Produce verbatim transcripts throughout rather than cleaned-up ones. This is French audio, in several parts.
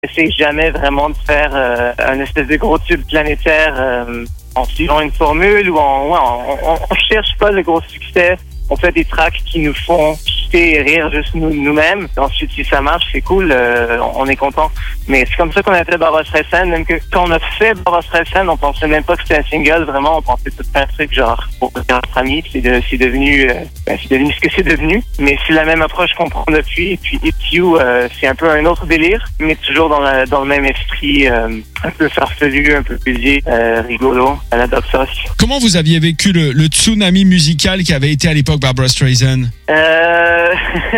n'essaie jamais vraiment de faire euh, un espèce de gros tube planétaire euh, en suivant une formule ou en, ouais, on, on, on cherche pas le gros succès. On fait des tracks qui nous font kiffer et rire juste nous, nous-mêmes. Ensuite, si ça marche, c'est cool, euh, on, on est content. Mais c'est comme ça qu'on a fait Barbra Streisand. Même que quand on a fait Barbra Streisand, on pensait même pas que c'était un single. Vraiment, on pensait tout un truc genre pour notre ami. C'est, de, c'est devenu, euh, ben, c'est devenu ce que c'est devenu. Mais c'est la même approche qu'on prend depuis. Et puis It's You, euh, c'est un peu un autre délire, mais toujours dans, la, dans le même esprit, euh, un peu farfelu, un peu plaisir, euh, rigolo, à la Doxos. Comment vous aviez vécu le, le tsunami musical qui avait été à l'époque Barbra Streisand? Euh,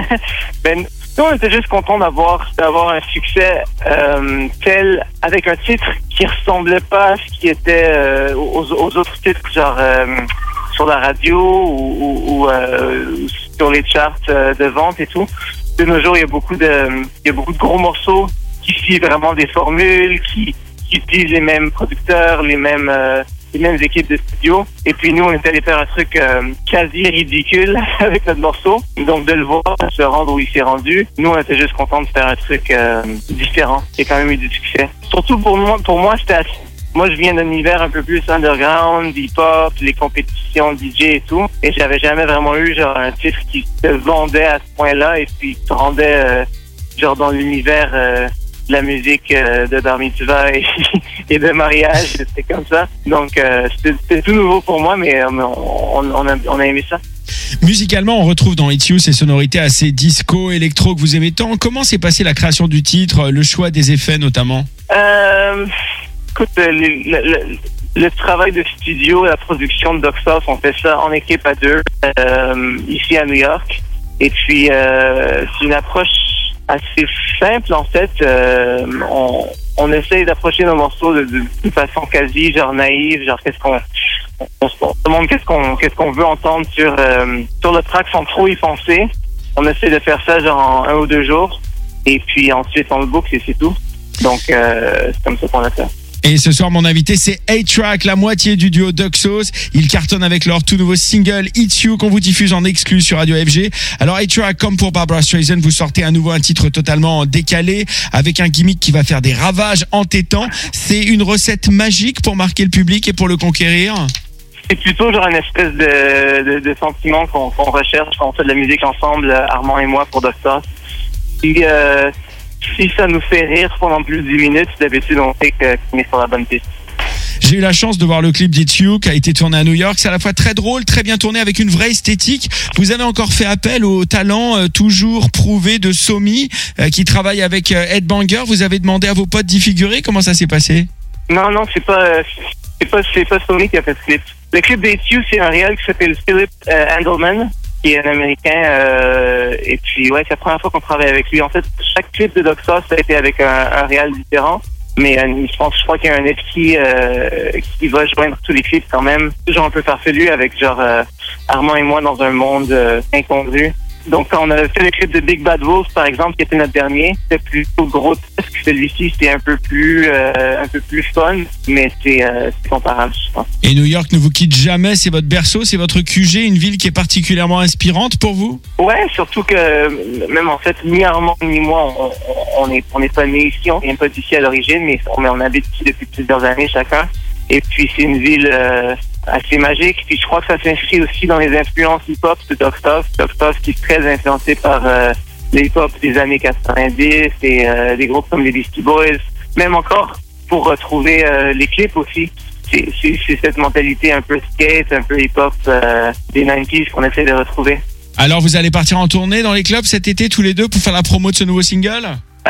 ben, nous, on était juste contents d'avoir, d'avoir un succès euh, tel, avec un titre qui ressemblait pas à ce qui était euh, aux, aux autres titres, genre euh, sur la radio ou, ou, ou euh, sur les charts euh, de vente et tout. De nos jours, il y a beaucoup de, il y a beaucoup de gros morceaux qui suivent vraiment des formules, qui, qui utilisent les mêmes producteurs, les mêmes... Euh, les mêmes équipes de studio. Et puis nous, on était allé faire un truc euh, quasi ridicule avec notre morceau. Donc de le voir se rendre où il s'est rendu, nous, on était juste contents de faire un truc euh, différent. Qui a quand même eu du succès. Surtout pour moi, pour moi, c'était assez... Moi, je viens d'un univers un peu plus underground, hip-hop, les compétitions D J et tout. Et j'avais jamais vraiment eu genre un titre qui se vendait à ce point-là et puis qui se rendait euh, genre dans l'univers... Euh, de la musique euh, de Bar Mitzvah et, et de mariage, c'était comme ça. Donc, euh, c'était, c'était tout nouveau pour moi, mais euh, on, on, a, on a aimé ça. Musicalement, on retrouve dans It's You ces sonorités assez disco, électro que vous aimez tant. Comment s'est passée la création du titre, le choix des effets notamment? Euh, écoute, le, le, le, le travail de studio, la production de Doxos, on fait ça en équipe à deux, euh, ici à New York. Et puis, euh, c'est une approche assez simple en fait. Euh, on, on essaye d'approcher nos morceaux de, de, de façon quasi genre naïve, genre qu'est-ce qu'on on, on se demande qu'est-ce qu'on qu'est-ce qu'on veut entendre sur euh, sur le track sans trop y penser. On essaie de faire ça genre en un ou deux jours et puis ensuite on le boucle et c'est tout. Donc euh, c'est comme ça qu'on a fait. Et ce soir, mon invité, c'est A-Trak, la moitié du duo Doxos. Ils cartonnent avec leur tout nouveau single It's You qu'on vous diffuse en exclu sur Radio F G. Alors A-Trak, comme pour Barbra Streisand, vous sortez à nouveau un titre totalement décalé avec un gimmick qui va faire des ravages entêtants. C'est une recette magique pour marquer le public et pour le conquérir? C'est plutôt genre une espèce de, de, de sentiment qu'on, qu'on recherche quand on fait de la musique ensemble, Armand et moi, pour Doxos. Puis, euh, si ça nous fait rire pendant plus de dix minutes, d'habitude, on sait qu'on est sur la bonne piste. J'ai eu la chance de voir le clip d'It's You qui a été tourné à New York. C'est à la fois très drôle, très bien tourné avec une vraie esthétique. Vous avez encore fait appel au talent euh, toujours prouvé de Somi euh, qui travaille avec euh, Headbanger. Vous avez demandé à vos potes d'y figurer. Comment ça s'est passé? Non, non, c'est pas, euh, c'est pas, c'est pas Somi qui a fait ce clip. Le clip d'It's You, c'est un réal qui s'appelle Philip euh, Andelman, qui est un Américain. Euh, et puis, ouais, c'est la première fois qu'on travaille avec lui. En fait, chaque clip de Doxos a été avec un, un réal différent. Mais euh, je pense, je crois qu'il y a un esprit euh, qui va joindre tous les clips quand même. Toujours un peu farfelu avec genre euh, Armand et moi dans un monde euh, incongru. Donc quand on a fait le clip de Big Bad Wolf par exemple, qui était notre dernier, c'était plutôt grotesque. Celui-ci c'était un peu plus euh, un peu plus fun, mais c'est, euh, c'est comparable, je pense. Et New York ne vous quitte jamais, c'est votre berceau, c'est votre Q G, une ville qui est particulièrement inspirante pour vous? Ouais, surtout que même en fait, ni Armand ni moi, on, on, on est on est pas nés ici, on vient pas d'ici à l'origine, mais on, on habite ici depuis plusieurs années chacun. Et puis c'est une ville euh, assez magique. Puis je crois que ça s'inscrit aussi dans les influences hip-hop de Doxos. Doxos qui est très influencé par euh, les hip-hop des années quatre-vingt-dix et euh, des groupes comme les Beastie Boys. Même encore pour retrouver euh, les clips aussi. C'est, c'est, c'est cette mentalité un peu skate, un peu hip-hop euh, des quatre-vingt-dix qu'on essaie de retrouver. Alors vous allez partir en tournée dans les clubs cet été tous les deux pour faire la promo de ce nouveau single?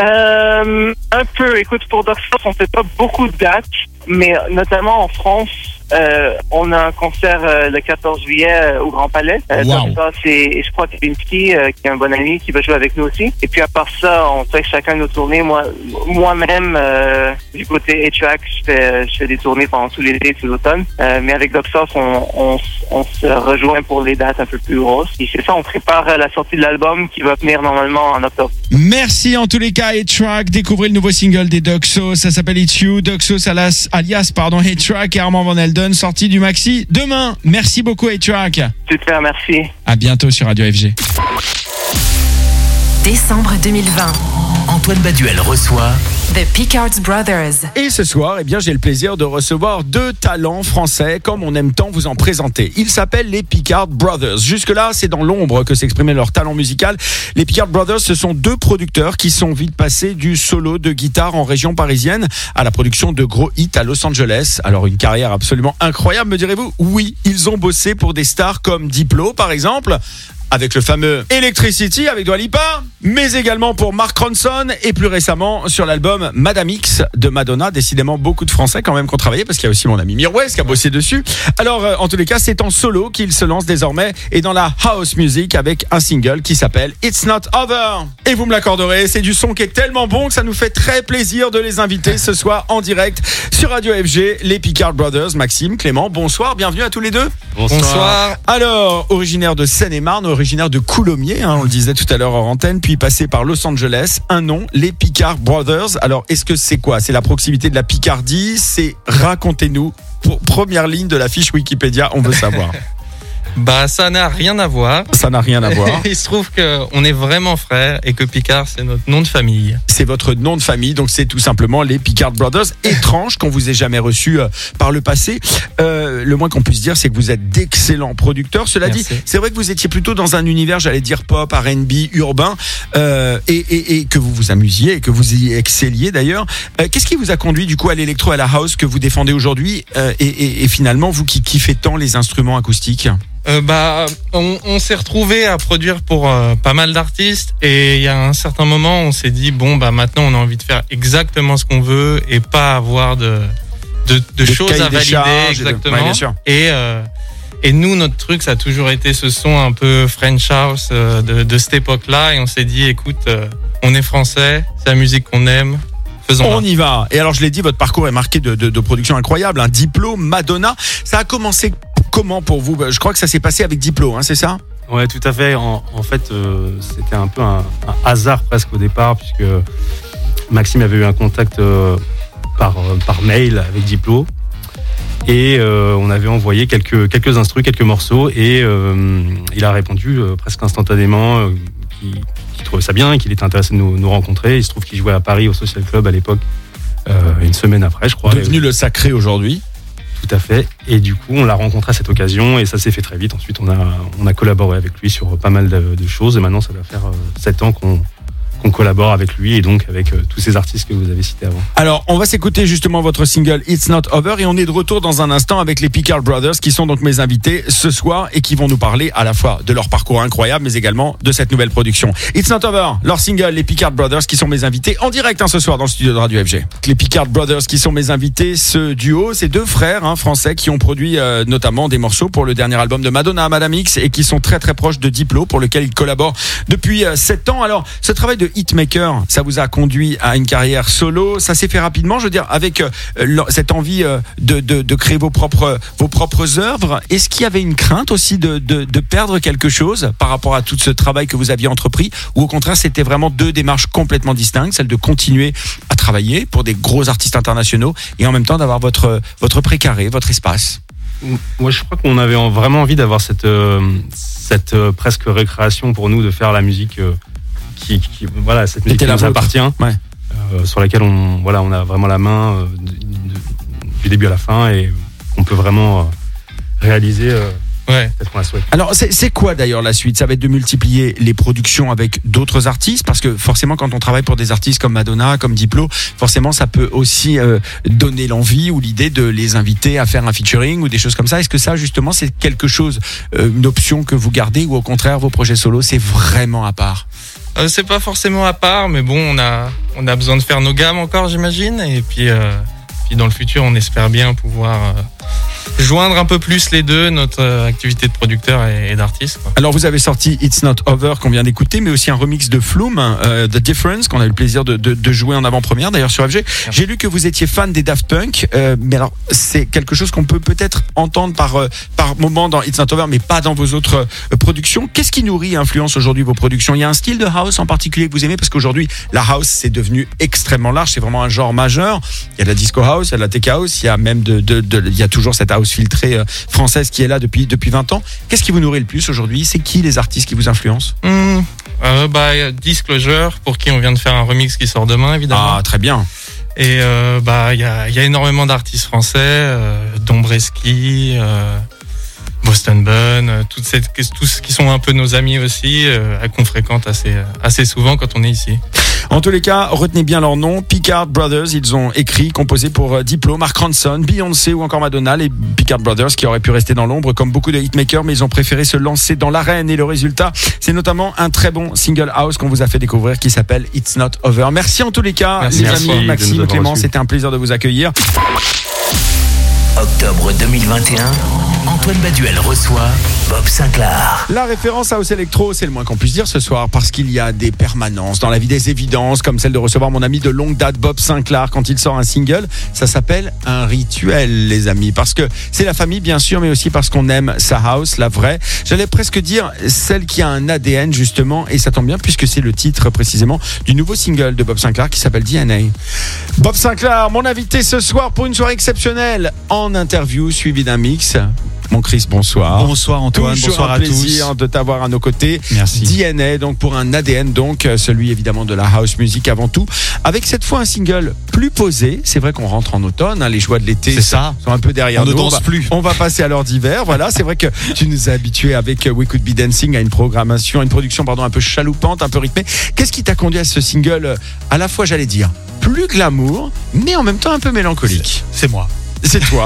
Euh, un peu. Écoute, pour Doxos, on fait pas beaucoup de dates, mais notamment en France, euh, on a un concert euh, le quatorze juillet euh, au Grand Palais. Euh, wow. Doxos et, et je crois que Vinsky, euh, qui est un bon ami, qui va jouer avec nous aussi. Et puis à part ça, on fait chacun nos tournées. Moi, moi-même, euh, du côté A-Trak, je fais, je fais des tournées pendant tout l'été, tout l'automne. Euh, mais avec Doxos, on, on, on se rejoint pour les dates un peu plus grosses. Et c'est ça, on prépare la sortie de l'album qui va venir normalement en octobre. Merci en tous les cas A-Trak, découvrez le nouveau single des Doxos, ça s'appelle It's You, Doxos alias, alias pardon, A-Trak et Armand Van Helden, sorti du maxi demain. Merci beaucoup A-Trak. Super, merci. À bientôt sur Radio F G. Décembre deux mille vingt. Antoine Baduel reçoit The Picards Brothers. Et ce soir, eh bien, j'ai le plaisir de recevoir deux talents français, comme on aime tant vous en présenter. Ils s'appellent les Picards Brothers. Jusque-là, c'est dans l'ombre que s'exprimait leur talent musical. Les Picards Brothers, ce sont deux producteurs qui sont vite passés du solo de guitare en région parisienne à la production de gros hits à Los Angeles. Alors, une carrière absolument incroyable, me direz-vous? Oui, ils ont bossé pour des stars comme Diplo, par exemple, avec le fameux Electricity avec Dua Lipa, mais également pour Mark Ronson et plus récemment sur l'album Madame X de Madonna. Décidément beaucoup de Français quand même qui ont travaillé, parce qu'il y a aussi mon ami Mirwes qui a bossé dessus. Alors euh, en tous les cas, c'est en solo qu'il se lance désormais et dans la house music avec un single qui s'appelle It's Not Over. Et vous me l'accorderez, c'est du son qui est tellement bon que ça nous fait très plaisir de les inviter ce soir en direct sur Radio F G, les Picards Brothers. Maxime, Clément, bonsoir, bienvenue à tous les deux. Bonsoir. Bonsoir. Alors, originaire de Seine-et-Marne, originaire de Coulommiers, hein, on le disait tout à l'heure en antenne, puis passé par Los Angeles, un nom, les Picards Brothers. Alors, est-ce que c'est quoi? C'est la proximité de la Picardie? C'est, racontez-nous, pour première ligne de la fiche Wikipédia, on veut savoir. Bah, ça n'a rien à voir. Ça n'a rien à voir. Il se trouve qu'on est vraiment frères et que Picard, c'est notre nom de famille. C'est votre nom de famille, donc c'est tout simplement les Picards Brothers. Étrange qu'on vous ait jamais reçu euh, par le passé. Euh, le moins qu'on puisse dire, c'est que vous êtes d'excellents producteurs. Cela Merci. dit, c'est vrai que vous étiez plutôt dans un univers, j'allais dire pop, R and B, urbain, euh, et, et, et que vous vous amusiez et que vous y excelliez d'ailleurs. Euh, qu'est-ce qui vous a conduit du coup à l'électro, à la house que vous défendez aujourd'hui, euh, et, et, et finalement vous qui kiffez tant les instruments acoustiques? Euh, bah, on, on s'est retrouvé à produire pour euh, pas mal d'artistes et il y a un certain moment, on s'est dit bon bah maintenant on a envie de faire exactement ce qu'on veut et pas avoir de de, de, de choses à valider exactement. De... Ouais, bien sûr. Et euh, et nous notre truc ça a toujours été ce son un peu French house euh, de, de cette époque-là et on s'est dit écoute euh, on est français, c'est la musique qu'on aime. Faisons on y va. Et alors je l'ai dit, votre parcours est marqué de, de, de production incroyable, un Diplo, Madonna. Ça a commencé comment pour vous? Je crois que ça s'est passé avec Diplo, hein, c'est ça? Ouais, tout à fait. En, en fait, euh, c'était un peu un, un hasard presque au départ, puisque Maxime avait eu un contact euh, par, euh, par mail avec Diplo. Et euh, on avait envoyé quelques, quelques instrus, quelques morceaux, et euh, il a répondu euh, presque instantanément euh, qu'il, qu'il trouvait ça bien, qu'il était intéressé de nous, nous rencontrer. Il se trouve qu'il jouait à Paris au Social Club à l'époque, euh, une semaine après, je crois. Devenu le Sacré aujourd'hui. Tout à fait. Et du coup, on l'a rencontré à cette occasion et ça s'est fait très vite. Ensuite, on a, on a collaboré avec lui sur pas mal de, de choses. Et maintenant, ça va faire sept ans qu'on, qu'on collabore avec lui et donc avec euh, tous ces artistes que vous avez cités avant. Alors, on va s'écouter justement votre single It's Not Over et on est de retour dans un instant avec les Picards Brothers qui sont donc mes invités ce soir et qui vont nous parler à la fois de leur parcours incroyable mais également de cette nouvelle production. It's Not Over, leur single, les Picards Brothers qui sont mes invités en direct hein, ce soir dans le studio de Radio F G. Les Picards Brothers qui sont mes invités, ce duo, ces deux frères hein, français qui ont produit euh, notamment des morceaux pour le dernier album de Madonna, Madame X, et qui sont très très proches de Diplo pour lequel ils collaborent depuis euh, sept ans. Alors, ce travail de hitmaker, ça vous a conduit à une carrière solo, ça s'est fait rapidement, je veux dire, avec euh, cette envie euh, de, de, de créer vos propres, vos propres œuvres. Est-ce qu'il y avait une crainte aussi de, de, de perdre quelque chose par rapport à tout ce travail que vous aviez entrepris, ou au contraire c'était vraiment deux démarches complètement distinctes, celle de continuer à travailler pour des gros artistes internationaux et en même temps d'avoir votre, votre précaré, votre espace? Moi, je crois qu'on avait vraiment envie d'avoir cette, euh, cette euh, presque récréation pour nous, de faire la musique euh, qui, qui, voilà, cette musique qui nous appartient, ouais. euh, sur laquelle on, voilà, on a vraiment la main euh, de, de, du début à la fin et on peut vraiment euh, réaliser. Euh, Ouais. Peut-être qu'on la souhaite. Alors c'est, c'est quoi d'ailleurs la suite? Ça va être de multiplier les productions avec d'autres artistes, parce que forcément quand on travaille pour des artistes comme Madonna, comme Diplo, forcément ça peut aussi euh, donner l'envie ou l'idée de les inviter à faire un featuring ou des choses comme ça. Est-ce que ça justement c'est quelque chose, euh, une option que vous gardez, ou au contraire vos projets solo c'est vraiment à part? Euh, c'est pas forcément à part, mais bon, on a on a besoin de faire nos gammes encore, j'imagine, et puis euh, puis dans le futur on espère bien pouvoir euh, joindre un peu plus les deux, notre euh, activité de producteur et, et d'artiste, quoi. Alors vous avez sorti It's Not Over qu'on vient d'écouter, mais aussi un remix de Flume, euh, The Difference, qu'on a eu le plaisir de, de, de jouer en avant-première d'ailleurs sur F G. J'ai lu que vous étiez fan des Daft Punk, euh, mais alors c'est quelque chose qu'on peut peut-être entendre par, euh, par moment dans It's Not Over, mais pas dans vos autres euh, productions. Qu'est-ce qui nourrit et influence aujourd'hui vos productions? Il y a un style de house en particulier que vous aimez? Parce qu'aujourd'hui la house c'est devenu extrêmement large, c'est vraiment un genre majeur. Il y a de la disco house, il y a de la tech house, il y a même de, de, de, il y a toujours cette house filtrée euh, française qui est là depuis, depuis vingt ans. Qu'est-ce qui vous nourrit le plus aujourd'hui? C'est qui les artistes qui vous influencent? Mmh, euh, bah, Disclosure, pour qui on vient de faire un remix qui sort demain, évidemment. Ah, très bien. Et euh, bah il y a, y a énormément d'artistes français, euh, Dombreski, euh, Boston Bun, euh, toutes ces, tous qui sont un peu nos amis aussi, euh, qu'on fréquente assez, assez souvent quand on est ici. En tous les cas, retenez bien leur nom, Picard Brothers. Ils ont écrit, composé pour euh, Diplo, Mark Ronson, Beyoncé ou encore Madonna. Les Picard Brothers qui auraient pu rester dans l'ombre comme beaucoup de hitmakers, mais ils ont préféré se lancer dans l'arène. Et le résultat, c'est notamment un très bon single house qu'on vous a fait découvrir qui s'appelle It's Not Over. Merci en tous les cas, Merci, les merci amis, de Maxime, nous avoir Clément, reçus. c'était un plaisir de vous accueillir. Octobre deux mille vingt et un, Antoine Baduel reçoit Bob Sinclar. La référence House Electro, c'est le moins qu'on puisse dire ce soir, parce qu'il y a des permanences dans la vie, des évidences, comme celle de recevoir mon ami de longue date, Bob Sinclar, quand il sort un single. Ça s'appelle un rituel, les amis, parce que c'est la famille, bien sûr, mais aussi parce qu'on aime sa house, la vraie. J'allais presque dire celle qui a un A D N, justement, et ça tombe bien, puisque c'est le titre, précisément, du nouveau single de Bob Sinclar qui s'appelle D N A. Bob Sinclar, mon invité ce soir pour une soirée exceptionnelle, en interview, suivi d'un mix. Mon Chris, bonsoir. Bonsoir Antoine, Toujours bonsoir un à plaisir tous. de t'avoir à nos côtés. Merci. D N A, donc pour un A D N, donc celui évidemment de la house music avant tout, avec cette fois un single plus posé. C'est vrai qu'on rentre en automne, hein, les joies de l'été C'est ça. sont un peu derrière On nous. ne danse on va, plus. On va passer à l'heure d'hiver. Voilà, c'est vrai que tu nous as habitués avec We Could Be Dancing à une programmation, à une production pardon un peu chaloupante, un peu rythmée. Qu'est-ce qui t'a conduit à ce single, à la fois j'allais dire plus glamour, mais en même temps un peu mélancolique? C'est moi. C'est toi.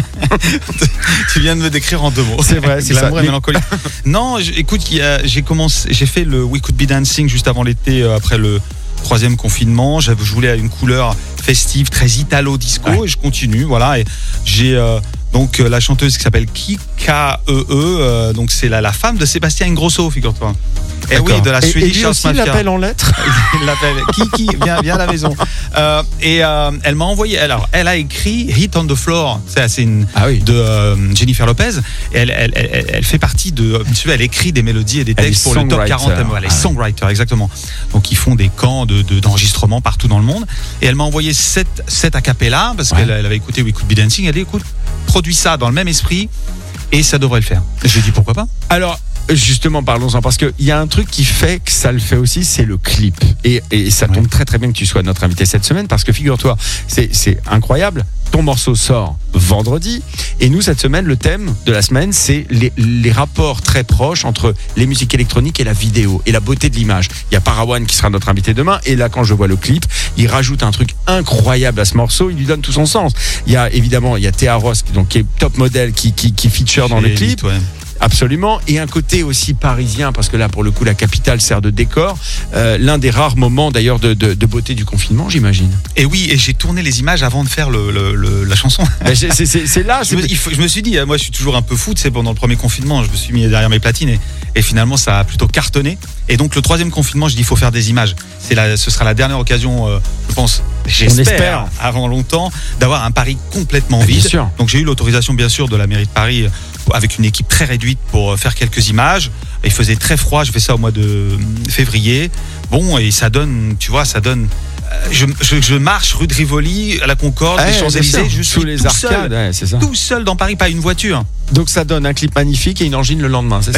Tu viens de me décrire en deux mots. C'est vrai, c'est ça. Glamour et Mais- mélancolie. Non, j- écoute, il y a- j'ai commencé, j'ai fait le We Could Be Dancing juste avant l'été, euh, après le troisième confinement. J'avais, je voulais une couleur festive, très italo-disco, Ouais. et je continue, voilà. Et j'ai euh, donc euh, la chanteuse qui s'appelle Kika E E, euh, donc c'est la, la femme de Sébastien Ingrosso, figure-toi. Et oui, de la Et- et Swedish lui House aussi Mafia. l'appelle en lettres. Il l'appelle Kiki, viens, viens à la maison. Euh, et euh, elle m'a envoyé. Alors, elle a écrit Hit on the Floor. C'est c'est une Ah oui. de euh, Jennifer Lopez. Et elle, elle, elle, elle fait partie de. Tu vois, elle écrit des mélodies et des Elle est textes pour le top songwriter. quarante. Elle est Ah ouais. songwriter, exactement. Donc, ils font des camps de, de, d'enregistrement partout dans le monde. Et elle m'a envoyé sept, sept a cappella parce Ouais. qu'elle elle avait écouté We Could Be Dancing. Elle a dit, écoute, produis ça dans le même esprit et ça devrait le faire. J'ai dit pourquoi pas. Alors, justement, parlons-en, parce qu'il y a un truc qui fait que ça le fait aussi, c'est le clip. Et, et ça tombe Ouais. très très bien que tu sois notre invité cette semaine, parce que figure-toi, c'est, c'est incroyable. Ton morceau sort vendredi, et nous, cette semaine, le thème de la semaine, c'est les, les rapports très proches entre les musiques électroniques et la vidéo, et la beauté de l'image. Il y a Parawan qui sera notre invité demain, et là, quand je vois le clip, il rajoute un truc incroyable à ce morceau, il lui donne tout son sens. Il y a évidemment, il y a Théa Ross, donc, qui est top modèle, qui, qui, qui feature dans le J'ai clip. dit, ouais. Absolument, et un côté aussi parisien, parce que là, pour le coup, la capitale sert de décor. Euh, l'un des rares moments, d'ailleurs, de, de, de beauté du confinement, j'imagine. Et oui, et j'ai tourné les images avant de faire le, le- le- la chanson. Ben, c'est, c'est- c'est- c'est là, Je c'est... me, il faut- je me suis dit, euh, moi je suis toujours un peu fou, c'est pendant le premier confinement, je me suis mis derrière mes platines et, et finalement ça a plutôt cartonné. Et donc le troisième confinement, je dis il faut faire des images. C'est la, ce sera la dernière occasion, euh, je pense, j'espère, espère. avant longtemps, d'avoir un Paris complètement Ah, bien vide. sûr. Donc j'ai eu l'autorisation bien sûr de la mairie de Paris euh, avec une équipe très réduite pour euh, faire quelques images. Il faisait très froid, je fais ça au mois de euh, février. Bon, et ça donne, tu vois, ça donne. euh, Je, je, je marche rue de Rivoli, à la Concorde, Ouais, les Champs-Élysées, bien sûr. je suis sous les tout arcades, seul, ouais, c'est ça. tout seul dans Paris, pas une voiture. Donc ça donne un clip magnifique et une angine le lendemain, c'est ça?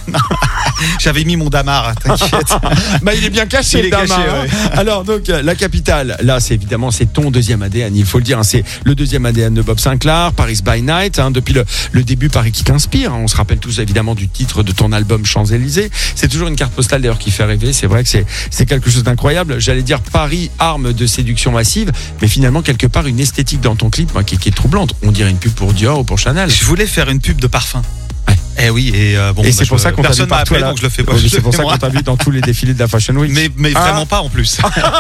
J'avais mis mon damar, t'inquiète. Bah, il est bien caché, Il le est caché, Damar, hein. ouais. Alors donc euh, la capitale, là c'est évidemment c'est ton deuxième A D N, il faut le dire, hein, c'est le deuxième A D N de Bob Sinclar, Paris by Night, hein, depuis le, le début Paris qui t'inspire, hein. On se rappelle tous évidemment du titre de ton album Champs-Élysées, c'est toujours une carte postale d'ailleurs qui fait rêver, c'est vrai que c'est, c'est quelque chose d'incroyable, j'allais dire Paris, arme de séduction massive, mais finalement quelque part une esthétique dans ton clip moi, qui, qui est troublante, on dirait une pub pour Dior ou pour Chanel. Je voulais faire une pub de parfum. Ouais. Eh oui, et euh, bon, Et bah, c'est pour je- ça qu'on t'a vu personne m'a partout appelé, à la- donc je le fais pas. Oui, je c'est le pour fais ça moi. qu'on t'a vu dans tous les défilés de la Fashion Week. Mais, mais Ah. vraiment pas en plus.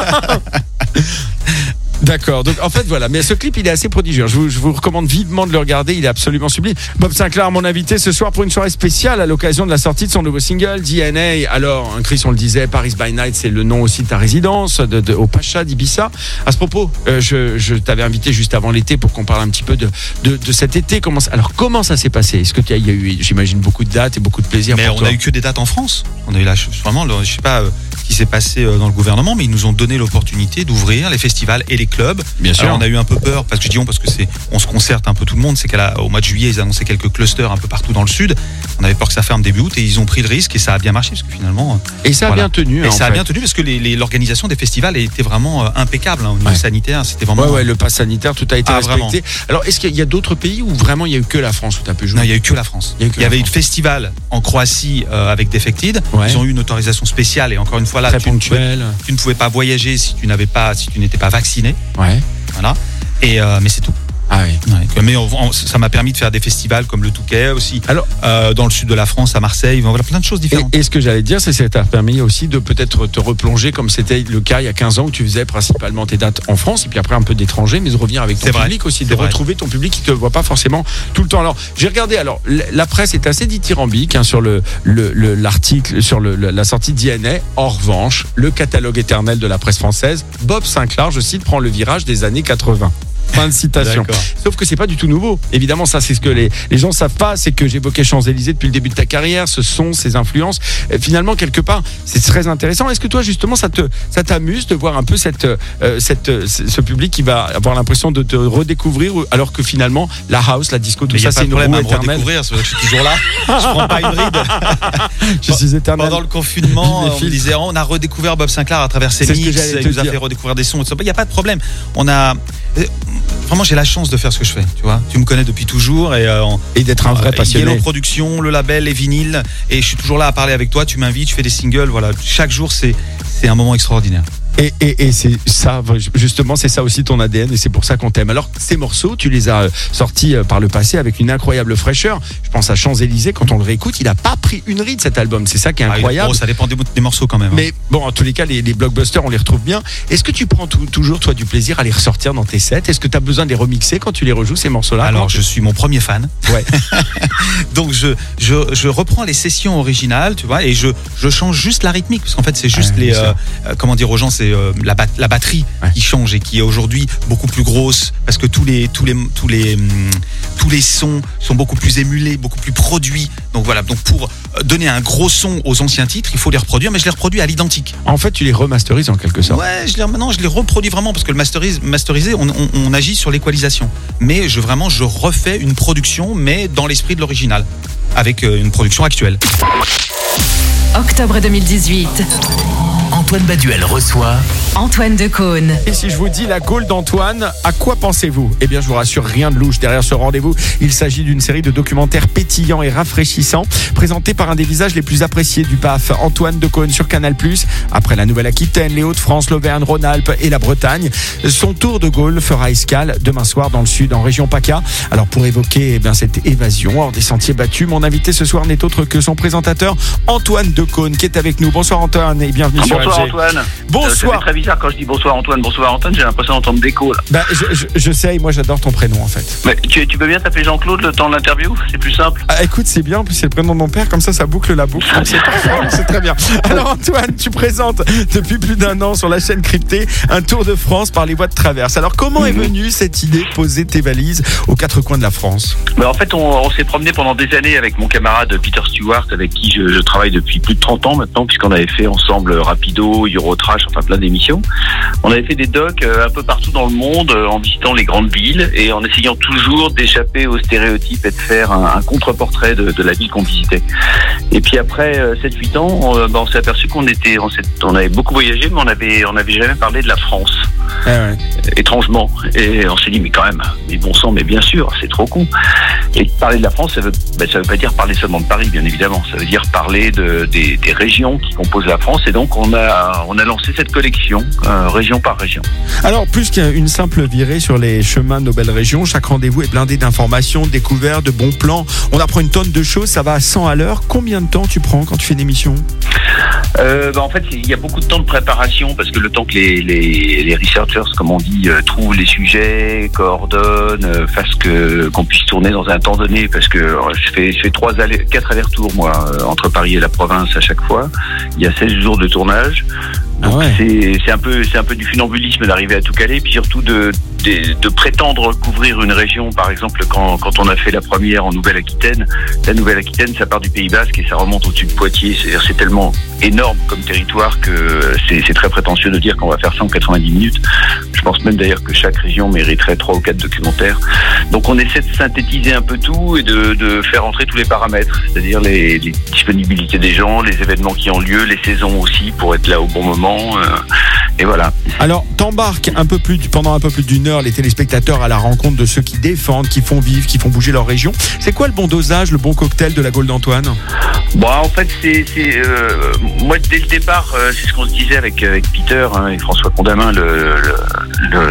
D'accord, donc en fait voilà, mais ce clip il est assez prodigieux, je vous, je vous recommande vivement de le regarder, il est absolument sublime. Bob Sinclar, mon invité ce soir pour une soirée spéciale à l'occasion de la sortie de son nouveau single D N A. Alors, un Chris on le disait, Paris by Night c'est le nom aussi de ta résidence, de, de, au Pacha d'Ibiza. À ce propos, euh, je, je t'avais invité juste avant l'été pour qu'on parle un petit peu de, de, de cet été. Comment, ça- alors comment ça s'est passé? Est-ce que tu as, il y a eu, j'imagine, beaucoup de dates et beaucoup de plaisir Mais pour on toi? a eu que des dates en France. On a eu la, vraiment, le- je sais pas, euh, ce qui s'est passé euh, dans le gouvernement, mais ils nous ont donné l'opportunité d'ouvrir les festivals et les clubs. Bien sûr. Alors, on a eu un peu peur, parce que je dis on, parce que c'est, on se concerte un peu tout le monde. C'est qu'au mois de juillet, ils annonçaient quelques clusters un peu partout dans le sud. On avait peur que ça ferme début août et ils ont pris le risque et ça a bien marché parce que finalement. Et ça a voilà. bien tenu. Et hein, ça en a fait. bien tenu parce que les, les, l'organisation des festivals était vraiment euh, impeccable hein, au niveau Ouais. sanitaire. C'était vraiment. Ouais, ouais, le pass sanitaire, tout a été Ah, respecté. Alors, est-ce qu'il y a d'autres pays où vraiment il y a eu que la France où tu as pu jouer? Non, il y a eu que la France. Il y a eu que Il y la avait eu le France. festival en Croatie euh, avec Defected. Ouais. Ils ont eu une autorisation spéciale et encore une fois là, Très tu ne, pouvais, ponctuel. tu ne pouvais pas voyager si tu n'avais pas, si tu n'étais pas vacciné. Ouais. Voilà. Et euh, mais c'est tout. Ah oui. Ouais. Mais on- on- ça m'a permis de faire des festivals comme le Touquet aussi. Alors- euh, dans le sud de la France, à Marseille, voilà plein de choses différentes. Et, et ce que j'allais te dire, c'est que ça t'a permis aussi de peut-être te replonger comme c'était le cas il y a quinze ans où tu faisais principalement tes dates en France et puis après un peu d'étrangers, mais de revenir avec ton C'est vrai. public aussi, de C'est vrai. retrouver ton public qui te voit pas forcément tout le temps. Alors j'ai regardé, alors l- la presse est assez dithyrambique hein, sur le, le, le- l'article, sur le, le- la sortie d'I N A. En revanche, le catalogue éternel de la presse française, Bob Sinclair, je cite, prend le virage des années quatre-vingts. Fin de citation. D'accord. Sauf que c'est pas du tout nouveau. Évidemment, ça, c'est ce que les, les gens savent pas, c'est que j'évoquais Champs-Élysées depuis le début de ta carrière, ce son, ces influences. Et finalement, quelque part, c'est très intéressant. Est-ce que toi, justement, ça te, ça t'amuse de voir un peu cette, euh, cette, euh, ce public qui va avoir l'impression de te redécouvrir, ou- alors que finalement, la house, la disco, tout Mais il y ça, a pas c'est de une problème roue à me éternelle. redécouvrir, parce que je suis toujours là. Je prends pas une ride. Je suis éternel. Pendant le confinement, Les on me filtres. disait, oh, on a redécouvert Bob Sinclair à travers ses C'est ce que mix, j'allais te il nous a dire. fait redécouvrir des sons. Il n'y a pas de problème. On a vraiment, j'ai la chance de faire ce que je fais. Tu vois, tu me connais depuis toujours et euh, on- Et d'être un vrai passionné. Yellow Production, le label, les vinyles, et je suis toujours là à parler avec toi. Tu m'invites, je fais des singles. Voilà, chaque jour, c'est c'est un moment extraordinaire. Et, et, et c'est ça, justement, c'est ça aussi ton A D N et c'est pour ça qu'on t'aime. Alors, ces morceaux, tu les as euh, sortis euh, par le passé avec une incroyable fraîcheur. Je pense à Champs-Élysées, quand on le réécoute, il a pas pris une ride cet album. C'est ça qui est Ah, il- incroyable. oh, ça dépend des, des morceaux quand même. hein. Mais bon, en tous les cas, les, les blockbusters, on les retrouve bien. Est-ce que tu prends tout- toujours, toi, du plaisir à les ressortir dans tes sets? Est-ce que tu as besoin de les remixer quand tu les rejoues, ces morceaux-là? Alors, Comment je suis mon premier fan. Ouais. Donc, je, je, je reprends les sessions originales, tu vois, et je, je change juste la rythmique, parce qu'en fait, c'est juste Ouais, les. bien sûr. euh, euh, comment dire aux gens, c'est euh, la, bat- la batterie Ouais. qui change et qui est aujourd'hui beaucoup plus grosse, parce que tous les, tous les, tous les, hum, tous les sons sont beaucoup plus émulés, beaucoup plus produits. Donc, voilà. Donc, pour euh, donner un gros son aux anciens titres, il faut les reproduire, mais je les reproduis à l'identique. En fait, tu les remasterises en quelque sorte. Ouais, je les, maintenant je les reproduis vraiment parce que le masterise, masterisé, on, on, on agit sur l'équalisation. Mais je vraiment je refais une production, mais dans l'esprit de l'original, avec euh, une production actuelle. Octobre deux mille dix-huit. Antoine Baduel reçoit Antoine Decaune. Et si je vous dis la Gaule d'Antoine, à quoi pensez-vous? Eh bien, je vous rassure, rien de louche derrière ce rendez-vous. Il s'agit d'une série de documentaires pétillants et rafraîchissants, présentés par un des visages les plus appréciés du P A F, Antoine Decaune sur Canal plus. Après la Nouvelle-Aquitaine, les Hauts-de-France, l'Auvergne, Rhône-Alpes et la Bretagne, son tour de Gaule fera escale demain soir dans le sud, en région PACA. Alors, pour évoquer eh bien, cette évasion hors des sentiers battus, mon invité ce soir n'est autre que son présentateur, Antoine Decaune, qui est avec nous. Bonsoir Antoine et bienvenue sur Bonsoir F G. Antoine. Bonsoir. Euh, ça fait très bizarre quand je dis bonsoir Antoine, bonsoir Antoine, j'ai l'impression d'entendre d'écho là. Bah, je, je, je sais, moi j'adore ton prénom en fait. Mais tu, tu peux bien t'appeler Jean-Claude le temps de l'interview? C'est plus simple. Ah, écoute, c'est bien, en plus c'est le prénom de mon père, comme ça ça boucle la boucle. C'est parfait, c'est très bien. Alors Antoine, tu présentes depuis plus d'un an sur la chaîne Cryptée un tour de France par les voies de traverse. Alors comment est venue cette idée de poser tes valises aux quatre coins de la France? Bah, en fait, on, on s'est promené pendant des années avec mon camarade Peter Stewart, avec qui je, je travaille depuis plus de trente ans maintenant, puisqu'on avait fait ensemble Rapido, Eurotrash, enfin plein d'émissions. On avait fait des docs euh, un peu partout dans le monde, euh, en visitant les grandes villes et en essayant toujours d'échapper aux stéréotypes et de faire un, un contre-portrait de, de la ville qu'on visitait. Et puis après euh, sept huit ans, on, bah, on s'est aperçu qu'on était, on, s'est- on avait beaucoup voyagé, mais on avait, on n'avait jamais parlé de la France. Eh ouais. Étrangement. Et on s'est dit, mais quand même, mais bon sang, mais bien sûr, c'est trop con. Et parler de la France, ça veut, ben, ça veut pas dire parler seulement de Paris, bien évidemment. Ça veut dire parler de, des, des régions qui composent la France. Et donc, on a, on a lancé cette collection, euh, région par région. Alors plus qu'une simple virée sur les chemins de nos belles régions, chaque rendez-vous est blindé d'informations, de découvertes, de bons plans. On apprend une tonne de choses, ça va à cent à l'heure. Combien de temps tu prends quand tu fais une émission? Euh, bah, en fait, il y a beaucoup de temps de préparation parce que le temps que les, les, les researchers, comme on dit, euh, trouvent les sujets, coordonnent, euh, fassent que qu'on puisse tourner dans un temps donné. Parce que euh, je fais, je fais trois allers, quatre allers-retours moi euh, entre Paris et la province à chaque fois. Il y a seize jours de tournage. Donc Ah ouais. c'est c'est un peu c'est un peu du funambulisme d'arriver à tout caler, puis surtout de de, de prétendre couvrir une région, par exemple, quand, quand on a fait la première en Nouvelle-Aquitaine, la Nouvelle-Aquitaine, ça part du Pays Basque et ça remonte au-dessus de Poitiers. C'est-à-dire, c'est tellement énorme comme territoire que c'est, c'est très prétentieux de dire qu'on va faire ça en quatre-vingt-dix minutes. Je pense même d'ailleurs que chaque région mériterait trois ou quatre documentaires. Donc on essaie de synthétiser un peu tout et de, de faire entrer tous les paramètres, c'est-à-dire les, les disponibilités des gens, les événements qui ont lieu, les saisons aussi pour être là au bon moment. Euh, et voilà. Alors, t'embarques un peu plus, pendant un peu plus d'une heure les téléspectateurs à la rencontre de ceux qui défendent, qui font vivre, qui font bouger leur région. C'est quoi le bon dosage, le bon cocktail de la Gaule d'Antoine ? Bon, en fait, c'est, c'est euh, moi dès le départ, euh, c'est ce qu'on se disait avec avec Peter hein, et François Condamin, le, le, le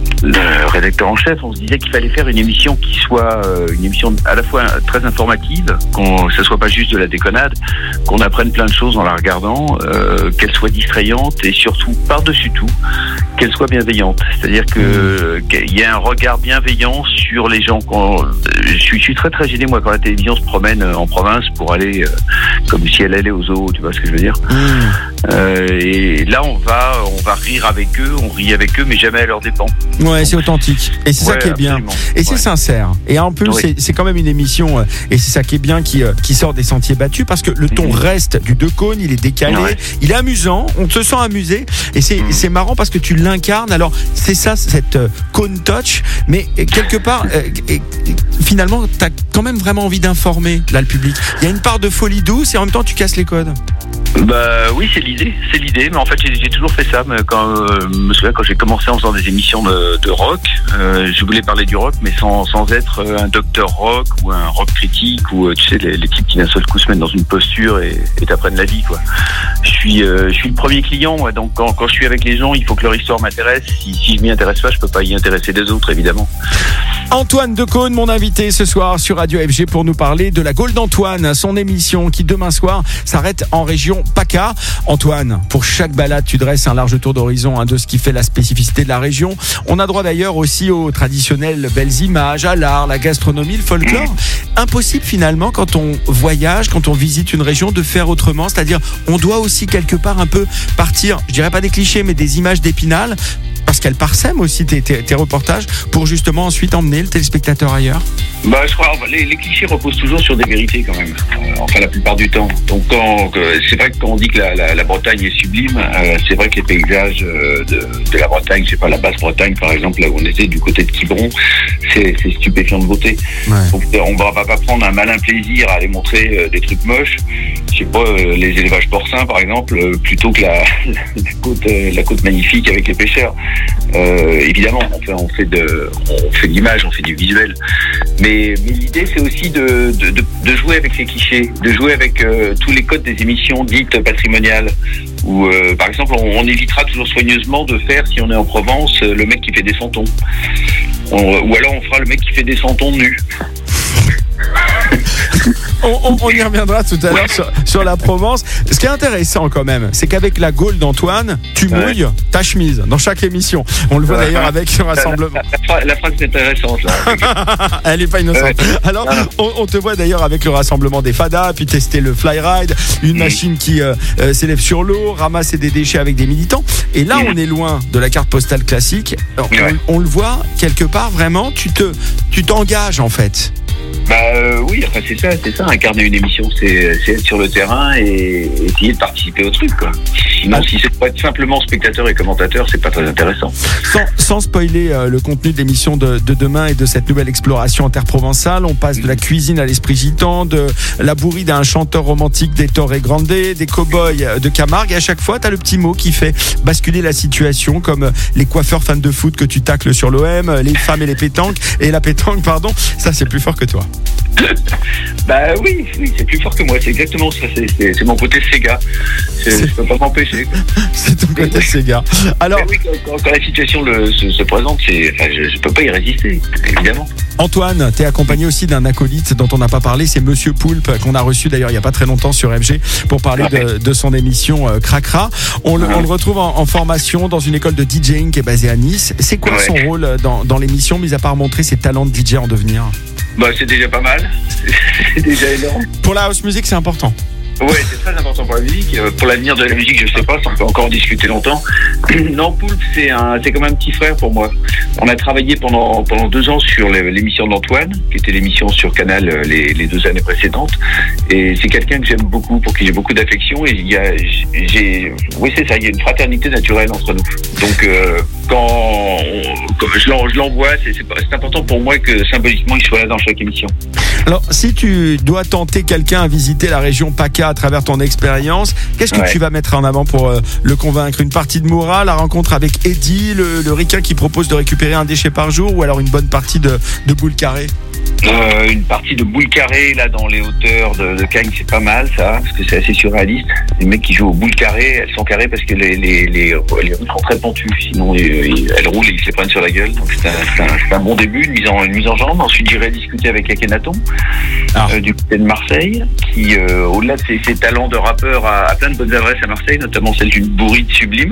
le rédacteur en chef, on se disait qu'il fallait faire une émission qui soit euh, une émission à la fois très informative, qu'on ça soit pas juste de la déconnade, qu'on apprenne plein de choses en la regardant, euh, qu'elle soit distrayante et surtout par-dessus tout qu'elle soit bienveillante. C'est-à-dire que qu'il y ait un regard bienveillant sur les gens. Quand, je suis, je suis très très gêné moi quand la télévision se promène en province pour aller euh, comme si elle allait au zoo, tu vois ce que je veux dire. Mmh. Euh, et là on va on va rire avec eux, on rit avec eux, mais jamais à leurs dépens. Ouais, c'est authentique. Et c'est ouais, ça qui est bien. Absolument. Et c'est ouais. sincère. Et en plus, oui. c'est, c'est quand même une émission, et c'est ça qui est bien, qui, qui sort des sentiers battus, parce que le ton mmh. reste du deux cônes, il est décalé, ouais. il est amusant, on se sent amusé, et c'est, mmh. c'est marrant parce que tu l'incarnes. Alors, c'est ça, cette euh, cône touch, mais quelque part, euh, et, finalement, t'as quand même vraiment envie d'informer, là, le public. Il y a une part de folie douce, et en même temps, tu casses les codes. Bah oui, c'est l'idée, c'est l'idée. Mais en fait, j'ai, j'ai toujours fait ça. Mais quand euh, je me souviens quand j'ai commencé en faisant des émissions de, de rock, euh, je voulais parler du rock, mais sans sans être un docteur rock ou un rock critique ou tu sais les, les types qui d'un seul coup se mettent dans une posture et, et t'apprennent la vie quoi. Je suis euh, je suis le premier client, moi, donc quand quand je suis avec les gens, il faut que leur histoire m'intéresse. Si si je m'y intéresse pas, je peux pas y intéresser les autres, évidemment. Antoine Decaune, mon invité ce soir sur Radio F G pour nous parler de la Gaule d'Antoine, son émission qui demain soir s'arrête en région PACA. Antoine, pour chaque balade, tu dresses un large tour d'horizon hein, de ce qui fait la spécificité de la région. On a droit d'ailleurs aussi aux traditionnelles belles images, à l'art, la gastronomie, le folklore. Impossible finalement quand on voyage, quand on visite une région, de faire autrement. C'est-à-dire, on doit aussi quelque part un peu partir, je dirais pas des clichés, mais des images d'Épinal, parce qu'elle parsème aussi tes, tes, tes reportages pour justement ensuite emmener le téléspectateur ailleurs. Bah, je crois les, les clichés reposent toujours sur des vérités quand même. Euh, enfin, la plupart du temps. Donc, quand, euh, c'est vrai que quand on dit que la, la, la Bretagne est sublime, euh, c'est vrai que les paysages euh, de, de la Bretagne, je sais pas, la Basse-Bretagne par exemple, là où on était du côté de Quiberon, c'est, c'est stupéfiant de beauté. Ouais. Donc, on va, va pas prendre un malin plaisir à aller montrer euh, des trucs moches. Je sais pas, euh, les élevages porcins par exemple, euh, plutôt que la, la côte, euh, la côte magnifique avec les pêcheurs. Euh, évidemment, on fait, on fait de, on fait de l'image, on fait du visuel. Mais, mais l'idée, c'est aussi de, de, de, de jouer avec ces clichés, de jouer avec euh, tous les codes des émissions dites patrimoniales. Où, euh, par exemple, on, on évitera toujours soigneusement de faire, si on est en Provence, euh, le mec qui fait des santons. On, ou alors on fera le mec qui fait des santons nus. on, on, on y reviendra tout à l'heure sur, sur la Provence. Ce qui est intéressant quand même, c'est qu'avec la Gaule d'Antoine, tu mouilles ouais. ta chemise dans chaque émission. On le voit ouais. d'ailleurs avec ce rassemblement. La, la, la, la phrase est intéressante là. Elle est pas innocente. Ouais. Alors, on, on te voit d'ailleurs avec le rassemblement des fadas, puis tester le fly ride, une mmh. machine qui euh, euh, s'élève sur l'eau, ramasser des déchets avec des militants. Et là, mmh. on est loin de la carte postale classique. Alors, ouais. on, on le voit quelque part vraiment. Tu te, tu t'engages en fait. Bah euh, oui, enfin c'est ça, c'est ça, incarner une émission, c'est, c'est être sur le terrain et essayer de participer au truc, quoi. Sinon, ah. si c'est pour être simplement spectateur et commentateur, c'est pas très intéressant. Sans, sans spoiler euh, le contenu de l'émission de, de demain et de cette nouvelle exploration interprovençale, on passe de la cuisine à l'esprit gitan, de la bourride à un chanteur romantique des Torre Grande, des cow-boys de Camargue, et à chaque fois, t'as le petit mot qui fait basculer la situation, comme les coiffeurs fans de foot que tu tacles sur l'O M, les femmes et les pétanques, et la pétanque, pardon, ça c'est plus fort que toi. Bah oui, oui, c'est plus fort que moi, c'est exactement ça, c'est, c'est, c'est mon côté Sega. C'est, c'est... Je peux pas m'empêcher. C'est ton côté Sega. Alors, oui, quand, quand, quand la situation le, se, se présente, c'est, enfin, je, je peux pas y résister, évidemment. Antoine, t'es accompagné aussi d'un acolyte dont on n'a pas parlé, c'est Monsieur Poulpe, qu'on a reçu d'ailleurs il y a pas très longtemps sur F G pour parler de, de son émission euh, Cracra. On le, on le retrouve en, en formation dans une école de DJing qui est basée à Nice. C'est quoi ouais. son rôle dans, dans l'émission, mis à part montrer ses talents de D J en devenir? Bah, c'est déjà pas mal. C'est déjà énorme. Pour la house music, c'est important. Ouais, c'est très important pour la musique. Euh, Pour l'avenir de la musique, je sais pas, ça on peut encore en discuter longtemps. Non, Poulpe, c'est un, c'est comme un petit frère pour moi. On a travaillé pendant pendant deux ans sur les- l'émission d'Antoine, qui était l'émission sur Canal euh, les, les deux années précédentes. Et c'est quelqu'un que j'aime beaucoup, pour qui j'ai beaucoup d'affection. Et il y a, j'ai, oui, c'est ça, il y a une fraternité naturelle entre nous. Donc, euh, quand, on- quand je l'en- je l'envoie, c'est, c'est, pas- c'est important pour moi que symboliquement il soit là dans chaque émission. Alors, si tu dois tenter quelqu'un à visiter la région PACA à travers ton expérience, qu'est-ce que Ouais. tu vas mettre en avant pour euh, le convaincre? Une partie de Moura, la rencontre avec Eddie, le, le ricain qui propose de récupérer un déchet par jour, ou alors une bonne partie de, de boules carrées? Euh, une partie de boule carrée là dans les hauteurs de, de Cagnes, c'est pas mal ça, parce que c'est assez surréaliste. Les mecs qui jouent aux boules carrées, elles sont carrées parce que les les les, les rues sont très pentues, sinon ils- elles roulent et ils se les prennent sur la gueule. Donc c'est un, c'est un, c'est un bon début, une mise en une mise en jambe. Ensuite j'irai discuter avec Akhenaton Ah. euh, du côté de Marseille, qui euh, au-delà de ses, ses talents de rappeur a, a plein de bonnes adresses à Marseille, notamment celle d'une bourrite sublime.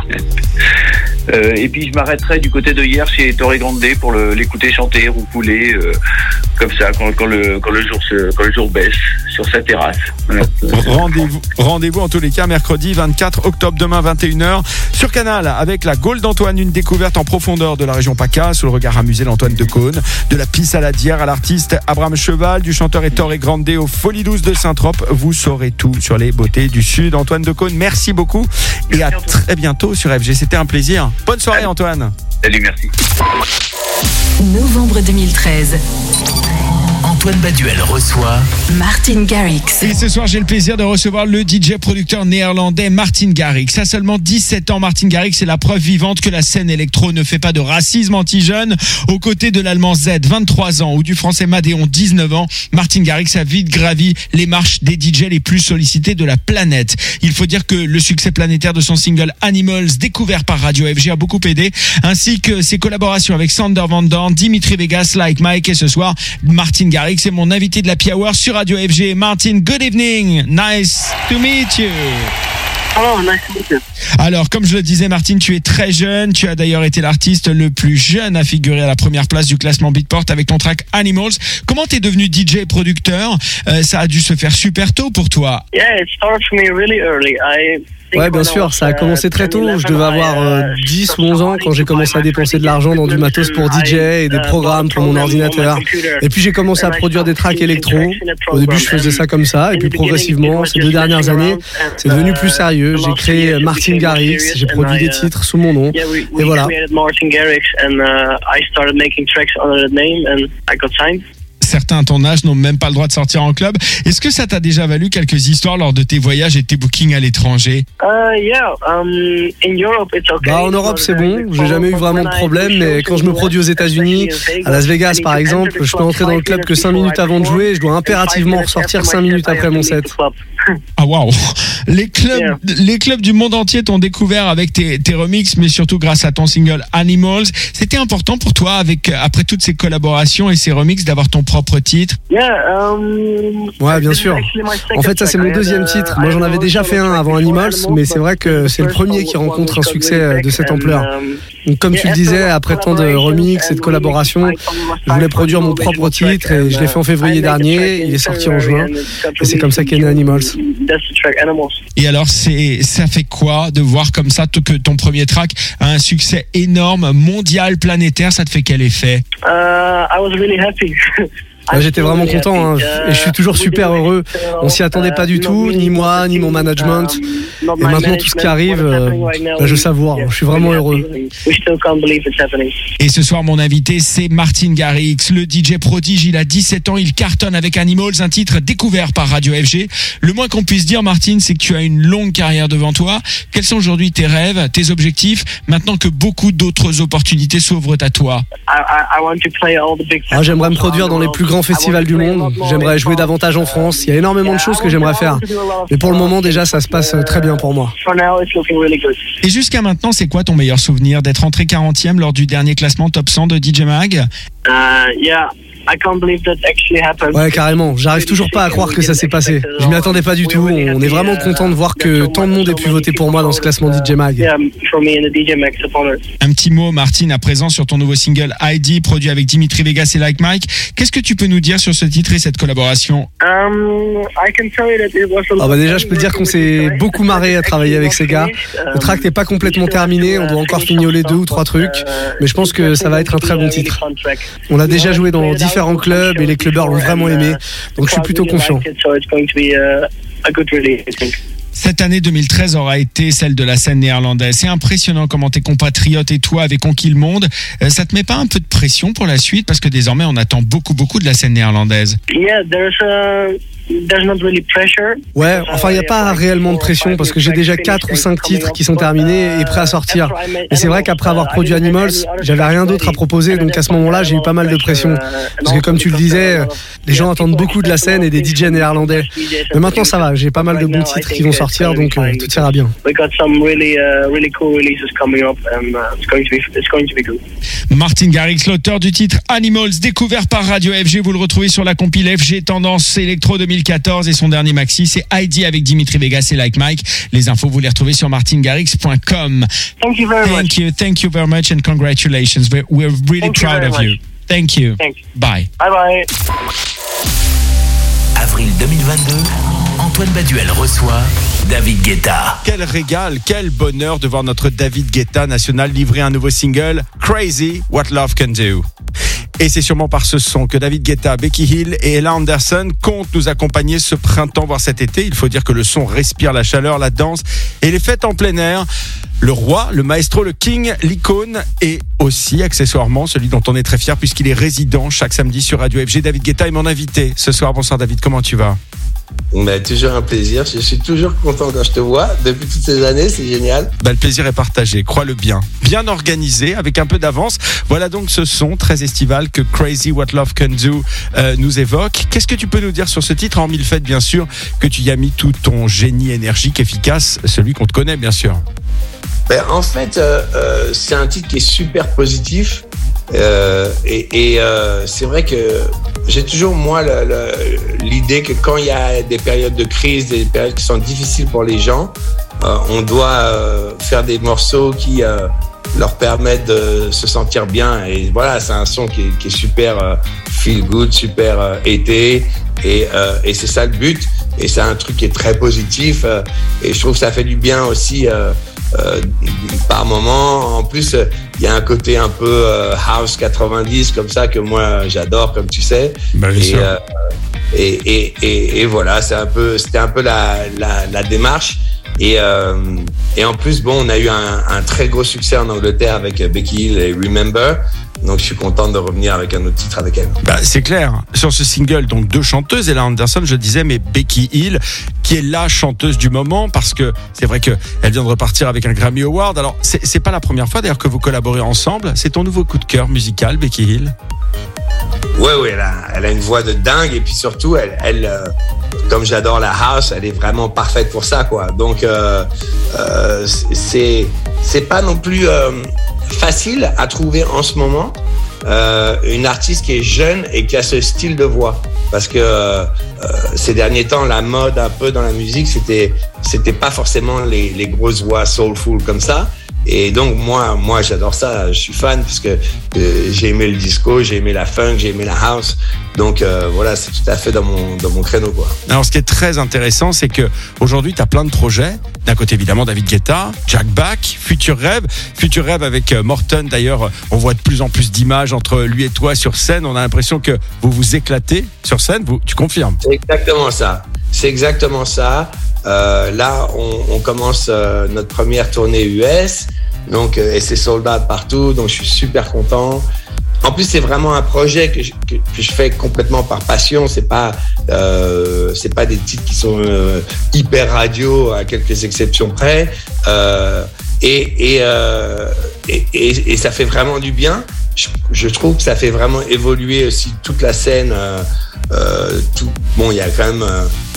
Euh, et puis je m'arrêterai du côté de hier chez Torre Grande pour le, l'écouter chanter, roucouler, euh, comme ça quand, quand le quand le jour se, quand le jour baisse sur sa terrasse. Voilà. Rendez-vous, rendez-vous en tous les cas mercredi vingt-quatre octobre, demain vingt et une heures sur Canal avec la Gaule d'Antoine, une découverte en profondeur de la région PACA sous le regard amusé d'Antoine Decaune, de la pisse à la dière à l'artiste Abraham Cheval, du chanteur Ettore Grande aux Folies douces de Saint-Trope. Vous saurez tout sur les beautés du Sud. Antoine Decaune, merci beaucoup et à très bientôt sur F G. C'était un plaisir. Bonne soirée Antoine. Salut, merci. Novembre deux mille treize. Antoine Baduel reçoit Martin Garrix. Et ce soir, j'ai le plaisir de recevoir le D J producteur néerlandais Martin Garrix. À seulement dix-sept ans, Martin Garrix est la preuve vivante que la scène électro ne fait pas de racisme anti-jeune. Aux côtés de l'allemand Z, vingt-trois ans, ou du français Madéon, dix-neuf ans, Martin Garrix a vite gravi les marches des D J les plus sollicités de la planète. Il faut dire que le succès planétaire de son single Animals, découvert par Radio F G, a beaucoup aidé, ainsi que ses collaborations avec Sander Van Dorn, Dimitri Vegas, Like Mike. Et ce soir, Martin Garrix est mon invité de la Happy Hour sur Radio F G. Martin, good evening. Nice to meet you. Oh, nice to meet you. Alors, comme je le disais, Martin, tu es très jeune. Tu as d'ailleurs été l'artiste le plus jeune à figurer à la première place du classement Beatport avec ton track Animals. Comment t'es devenu D J et producteur? euh, Ça a dû se faire super tôt pour toi. Yeah, it started for me really early. I Ouais, bien sûr, ça a commencé très tôt. Je devais avoir euh, dix ou onze ans quand j'ai commencé à dépenser de l'argent dans du matos pour D J et des programmes pour mon ordinateur. Et puis j'ai commencé à produire des tracks électro. Au début, je faisais ça comme ça. Et puis progressivement, ces deux dernières années, c'est devenu plus sérieux. J'ai créé Martin Garrix, j'ai produit des titres sous mon nom. Et voilà. Certains à ton âge n'ont même pas le droit de sortir en club. Est-ce que ça t'a déjà valu quelques histoires lors de tes voyages et tes bookings à l'étranger? Bah, en Europe, c'est bon. J'ai jamais eu vraiment de problème. Mais quand je me produis aux États-Unis, à Las Vegas par exemple, je peux entrer dans le club que cinq minutes avant de jouer et je dois impérativement ressortir cinq minutes après mon set. Ah waouh! Les clubs, les clubs du monde entier t'ont découvert avec tes, tes remixes, mais surtout grâce à ton single Animals. C'était important pour toi, avec après toutes ces collaborations et ces remixes, d'avoir ton propre titre? Ouais, bien sûr. En fait, ça c'est mon deuxième titre. Moi, j'en avais déjà fait un avant Animals, mais c'est vrai que c'est le premier qui rencontre un succès de cette ampleur. Donc, comme tu le disais, après tant de remixes et de collaborations, je voulais produire mon propre titre et je l'ai fait en février dernier. Il est sorti en juin et c'est comme ça qu'est né Animals. Et alors, c'est, ça fait quoi de voir comme ça que ton premier track a un succès énorme, mondial, planétaire? Ça te fait quel effet? Ouais, j'étais vraiment content hein, et je suis toujours super heureux. On s'y attendait pas du tout, ni moi, ni mon management. Et maintenant, tout ce qui arrive, euh, bah, je savoure. Je suis vraiment heureux. Et ce soir, mon invité, c'est Martin Garrix, le D J prodige. Il a dix-sept ans, il cartonne avec Animals, un titre découvert par Radio F G. Le moins qu'on puisse dire, Martin, c'est que tu as une longue carrière devant toi. Quels sont aujourd'hui tes rêves, tes objectifs, maintenant que beaucoup d'autres opportunités s'ouvrent à toi? Ah, j'aimerais me produire dans les plus grands festivals du monde. J'aimerais jouer davantage en France. Il y a énormément de choses que j'aimerais faire. Mais pour le moment, déjà, ça se passe très bien pour moi. Et jusqu'à maintenant, c'est quoi ton meilleur souvenir? D'être entré quarantième lors du dernier classement Top cent de D J Mag? Ouais, carrément. J'arrive toujours pas à croire que ça s'est passé. Je m'y attendais pas du tout. On est vraiment content de voir que tant de monde ait pu voter pour moi dans ce classement D J Mag. Un petit mot, Martin, à présent sur ton nouveau single I D, produit avec Dimitri Vegas et Like Mike. Qu'est-ce que tu peux nous dire sur ce titre et cette collaboration? Ah bah déjà, je peux dire qu'on s'est beaucoup marré à travailler avec ces gars. Le track n'est pas complètement terminé, on doit encore fignoler deux ou trois trucs, mais je pense que ça va être un très bon titre. On a déjà joué dans différents clubs et les clubbers l'ont vraiment aimé, donc je suis plutôt confiant. Cette année deux mille treize aura été celle de la scène néerlandaise. C'est impressionnant comment tes compatriotes et toi avez conquis le monde. Euh, ça te met pas un peu de pression pour la suite, parce que désormais on attend beaucoup beaucoup de la scène néerlandaise? Ouais, enfin il n'y a pas réellement de pression parce que j'ai déjà quatre ou cinq titres qui sont terminés et prêts à sortir. Et c'est vrai qu'après avoir produit Animals, j'avais rien d'autre à proposer, donc à ce moment-là j'ai eu pas mal de pression. Parce que comme tu le disais, les gens attendent beaucoup de la scène et des D J néerlandais. Mais maintenant ça va, j'ai pas mal de bons titres qui vont sortir, donc euh, tout ira bien. Martin Garrix, l'auteur du titre Animals, découvert par Radio F G, vous le retrouvez sur la compile F G Tendance Electro deux mille quatorze, et son dernier maxi c'est I D avec Dimitri Vegas et Like Mike. Les infos vous les retrouvez sur martin garrix point com. Thank you very thank much. you, thank you very much and congratulations. We're, we're really Thank you proud very of you. much. Thank you. Thanks. Bye. Bye bye. Avril deux mille vingt-deux, Antoine Baduel reçoit David Guetta. Quel régal, quel bonheur de voir notre David Guetta national livrer un nouveau single, Crazy What Love Can Do. Et c'est sûrement par ce son que David Guetta, Becky Hill et Ella Anderson comptent nous accompagner ce printemps, voire cet été. Il faut dire que le son respire la chaleur, la danse et les fêtes en plein air. Le roi, le maestro, le king, l'icône et aussi, accessoirement, celui dont on est très fier puisqu'il est résident chaque samedi sur Radio F G. David Guetta est mon invité ce soir. Bonsoir David, comment tu vas ? Bah, toujours un plaisir, je suis toujours content quand je te vois, depuis toutes ces années, c'est génial. Bah, le plaisir est partagé, crois-le bien. Bien organisé, avec un peu d'avance. Voilà donc ce son très estival que Crazy What Love Can Do euh, nous évoque. Qu'est-ce que tu peux nous dire sur ce titre, hormis le fait bien sûr que tu y as mis tout ton génie énergique, efficace, celui qu'on te connaît bien sûr? Ben, en fait, euh, euh, c'est un titre qui est super positif. Euh, et et euh, c'est vrai que j'ai toujours, moi, le, le, l'idée que quand il y a des périodes de crise, des périodes qui sont difficiles pour les gens, euh, on doit euh, faire des morceaux qui euh, leur permettent de se sentir bien. Et voilà, c'est un son qui est, qui est super euh, feel good, super euh, été. Et, euh, et c'est ça le but. Et c'est un truc qui est très positif. Euh, et je trouve que ça fait du bien aussi euh, euh, par moment. En plus, il euh, y a un côté un peu euh, house quatre-vingt-dix comme ça que moi j'adore, comme tu sais. Bah, bien et, sûr. Euh, et, et, et, et voilà, c'est un peu, c'était un peu la, la, la démarche. Et, euh, et en plus, bon, on a eu un, un très gros succès en Angleterre avec Becky Hill et Remember. Donc, je suis content de revenir avec un autre titre avec elle. Bah, c'est clair. Sur ce single, donc deux chanteuses, Ella Anderson, je disais, mais Becky Hill, qui est la chanteuse du moment, parce que c'est vrai qu'elle vient de repartir avec un Grammy Award. Alors, c'est, c'est pas la première fois d'ailleurs que vous collaborez ensemble. C'est ton nouveau coup de cœur musical, Becky Hill? Ouais, ouais, elle a, elle a une voix de dingue et puis surtout, elle, elle euh, comme j'adore la house, elle est vraiment parfaite pour ça, quoi. Donc, euh, euh, c'est, c'est pas non plus euh, facile à trouver en ce moment euh, une artiste qui est jeune et qui a ce style de voix. Parce que euh, ces derniers temps, la mode un peu dans la musique, c'était, c'était pas forcément les, les grosses voix soulful comme ça. Et donc moi, moi j'adore ça, je suis fan parce que euh, j'ai aimé le disco, j'ai aimé la funk, j'ai aimé la house. Donc euh, voilà, c'est tout à fait dans mon dans mon créneau, quoi. Alors ce qui est très intéressant, c'est que aujourd'hui tu as plein de projets. D'un côté évidemment David Guetta, Jack Back, Future Rêve, Future Rêve avec Morton. D'ailleurs, on voit de plus en plus d'images entre lui et toi sur scène. On a l'impression que vous vous éclatez sur scène. Vous, tu confirmes? C'est exactement ça. C'est exactement ça. Euh, là, on, on commence euh, notre première tournée U S, donc euh, et c'est sold out partout, donc je suis super content. En plus, c'est vraiment un projet que je, que, que je fais complètement par passion. C'est pas, euh, c'est pas des titres qui sont euh, hyper radio, à quelques exceptions près. Euh, et, et, euh, et, et, et ça fait vraiment du bien. Je, je trouve que ça fait vraiment évoluer aussi toute la scène. Euh, euh, tout, bon, il y a quand même euh,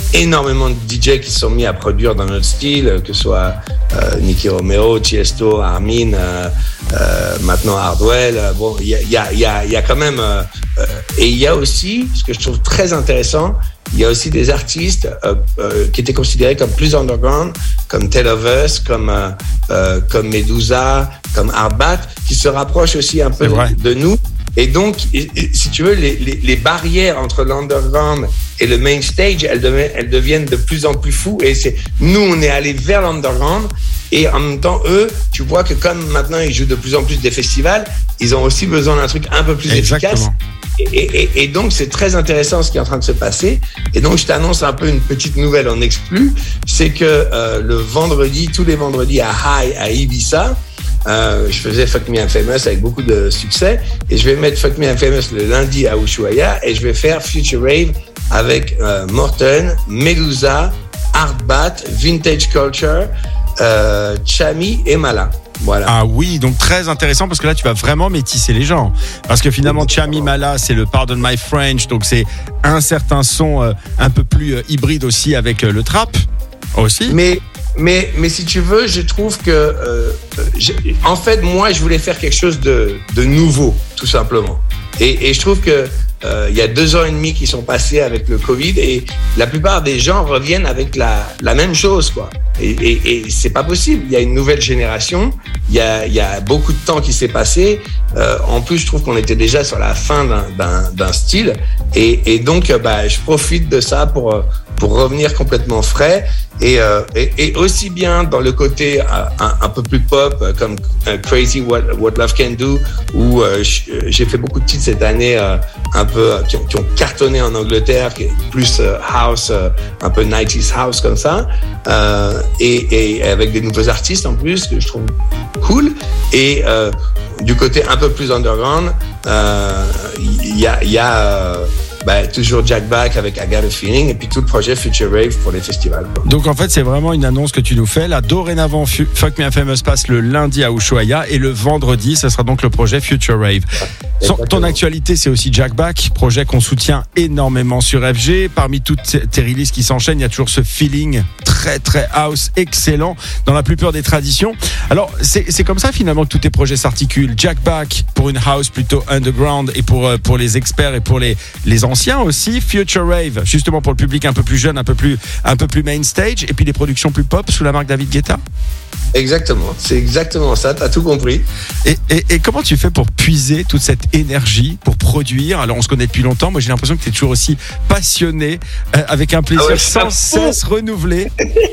énormément de D J qui se sont mis à produire dans notre style, que ce soit euh, Nicky Romero, Tiesto, Armin, euh, euh, maintenant Hardwell. Bon, il y a, y a, y a, y a quand même... Euh, euh, et il y a aussi, ce que je trouve très intéressant, il y a aussi des artistes euh, euh, qui étaient considérés comme plus underground, comme Tale of Us, comme, euh, euh, comme Medusa, comme Hardbat, qui se rapprochent aussi un peu de, de nous. Et donc, et, et, si tu veux, les, les, les barrières entre l'underground et le main stage, elles, deviennent, elles deviennent de plus en plus fous. Et c'est, nous, on est allés vers l'underground. Et en même temps, eux, tu vois que comme maintenant, ils jouent de plus en plus des festivals, ils ont aussi besoin d'un truc un peu plus Exactement. efficace. Et, et, et donc, c'est très intéressant ce qui est en train de se passer. Et donc, je t'annonce un peu une petite nouvelle en exclu. C'est que euh, le vendredi, tous les vendredis à High, à Ibiza, Euh, je faisais Fuck Me Infamous avec beaucoup de succès et je vais mettre Fuck Me Infamous le lundi à Ushuaïa et je vais faire Future Rave avec euh, Morten, Medusa, Hardbat, Vintage Culture, euh, Chami et Mala. Voilà. Ah oui, donc très intéressant parce que là tu vas vraiment métisser les gens. Parce que finalement Chami Mala c'est le Pardon My French, donc c'est un certain son euh, un peu plus euh, hybride aussi avec euh, le trap aussi. Mais Mais, mais si tu veux, je trouve que, euh, je, en fait, moi, je voulais faire quelque chose de, de nouveau, tout simplement. Et, et je trouve que euh, il y a deux ans et demi qui sont passés avec le Covid et la plupart des gens reviennent avec la, la même chose, quoi. Et, et, et c'est pas possible. Il y a une nouvelle génération. Il y a, il y a beaucoup de temps qui s'est passé. Euh, en plus, je trouve qu'on était déjà sur la fin d'un, d'un, d'un style. Et, et donc, bah, je profite de ça pour pour revenir complètement frais et, euh, et, et aussi bien dans le côté un, un peu plus pop comme uh, Crazy What, What Love Can Do où euh, j'ai fait beaucoup de titres cette année euh, un peu qui ont, qui ont cartonné en Angleterre, qui est plus euh, house, euh, un peu nineties house comme ça euh, et, et avec des nouveaux artistes en plus que je trouve cool et euh, du côté un peu plus underground il euh, y a, y a euh, bah, toujours Jack Back avec I Got a Feeling et puis tout le projet Future Rave pour les festivals, quoi. Donc en fait c'est vraiment une annonce que tu nous fais là. Dorénavant Fuck Me Infamous passe le lundi à Ushuaïa et le vendredi ce sera donc le projet Future Rave. Son, ton actualité c'est aussi Jack Back, projet qu'on soutient énormément sur F G. Parmi toutes tes releases qui s'enchaînent, il y a toujours ce feeling très très house excellent dans la plupart des traditions. Alors c'est, c'est comme ça finalement que tous tes projets s'articulent. Jack Back pour une house plutôt underground et pour, pour les experts et pour les, les anciens aussi. Future Rave justement pour le public un peu plus jeune, un peu plus, un peu plus main stage et puis les productions plus pop sous la marque David Guetta. Exactement, c'est exactement ça, t'as tout compris. Et, et, et comment tu fais pour puiser toute cette énergie, pour produire? Alors on se connaît depuis longtemps, moi j'ai l'impression que tu es toujours aussi passionné, euh, avec un plaisir ah ouais, sans cesse renouvelé.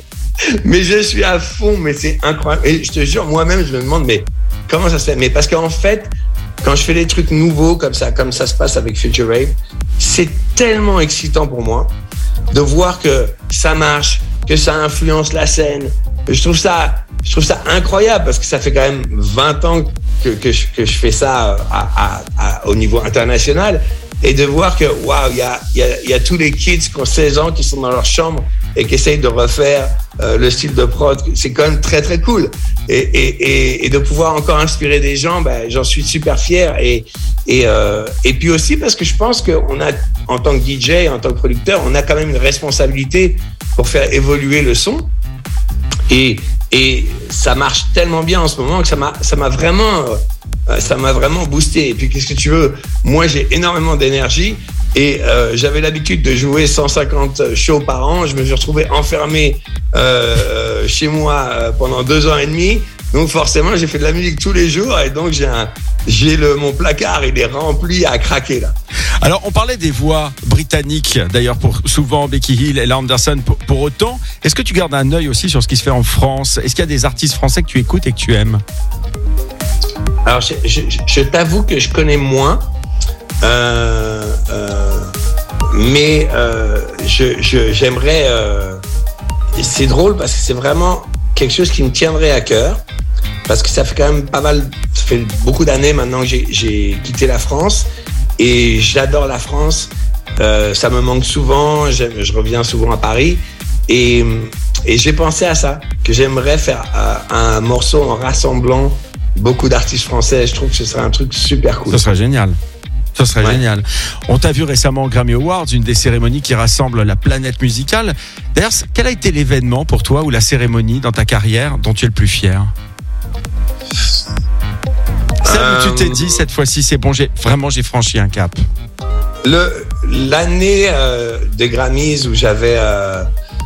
Mais je suis à fond, mais c'est incroyable. Et je te jure, moi-même je me demande, mais comment ça se fait? Mais parce qu'en fait, quand je fais des trucs nouveaux comme ça, comme ça se passe avec Future Rave, c'est tellement excitant pour moi de voir que ça marche, que ça influence la scène. Je trouve ça, je trouve ça incroyable parce que ça fait quand même vingt ans que, que, je, que je fais ça à, à, à, au niveau international et de voir que waouh, il y a, y, a, y a tous les kids qui ont seize ans qui sont dans leur chambre et qui essayent de refaire euh, le style de prod, c'est quand même très très cool. Et, et, et, et de pouvoir encore inspirer des gens, ben, j'en suis super fier. Et, et, euh, et puis aussi parce que je pense qu'on a, en tant que D J, en tant que producteur, on a quand même une responsabilité pour faire évoluer le son. Et, et ça marche tellement bien en ce moment que ça m'a, ça m'a vraiment, euh, ça m'a vraiment boosté. Et puis qu'est-ce que tu veux? Moi, j'ai énormément d'énergie et euh, j'avais l'habitude de jouer cent cinquante shows par an. Je me suis retrouvé enfermé euh, chez moi euh, pendant deux ans et demi. Donc forcément, j'ai fait de la musique tous les jours et donc j'ai un, j'ai le, mon placard, il est rempli à craquer là. Alors, on parlait des voix britanniques, d'ailleurs, pour souvent Becky Hill et Anderson. Pour, pour autant, est-ce que tu gardes un œil aussi sur ce qui se fait en France? Est-ce qu'il y a des artistes français que tu écoutes et que tu aimes? Alors, je, je, je t'avoue que je connais moins, euh, euh, mais euh, je, je, j'aimerais. Euh, c'est drôle parce que c'est vraiment quelque chose qui me tiendrait à cœur. Parce que ça fait quand même pas mal, ça fait beaucoup d'années maintenant que j'ai, j'ai quitté la France et j'adore la France. Euh, ça me manque souvent, je, je reviens souvent à Paris et, et j'ai pensé à ça, que j'aimerais faire un, un morceau en rassemblant beaucoup d'artistes français. Je trouve que ce serait un truc super cool. Ce serait génial. Ça serait Ouais. génial. On t'a vu récemment aux Grammy Awards, une des cérémonies qui rassemble la planète musicale. D'ailleurs, quel a été l'événement pour toi ou la cérémonie dans ta carrière dont tu es le plus fier ? Celle où tu t'es dit, cette fois-ci, c'est bon, j'ai, vraiment, j'ai franchi un cap. Le, l'année euh, des Grammys où j'avais euh,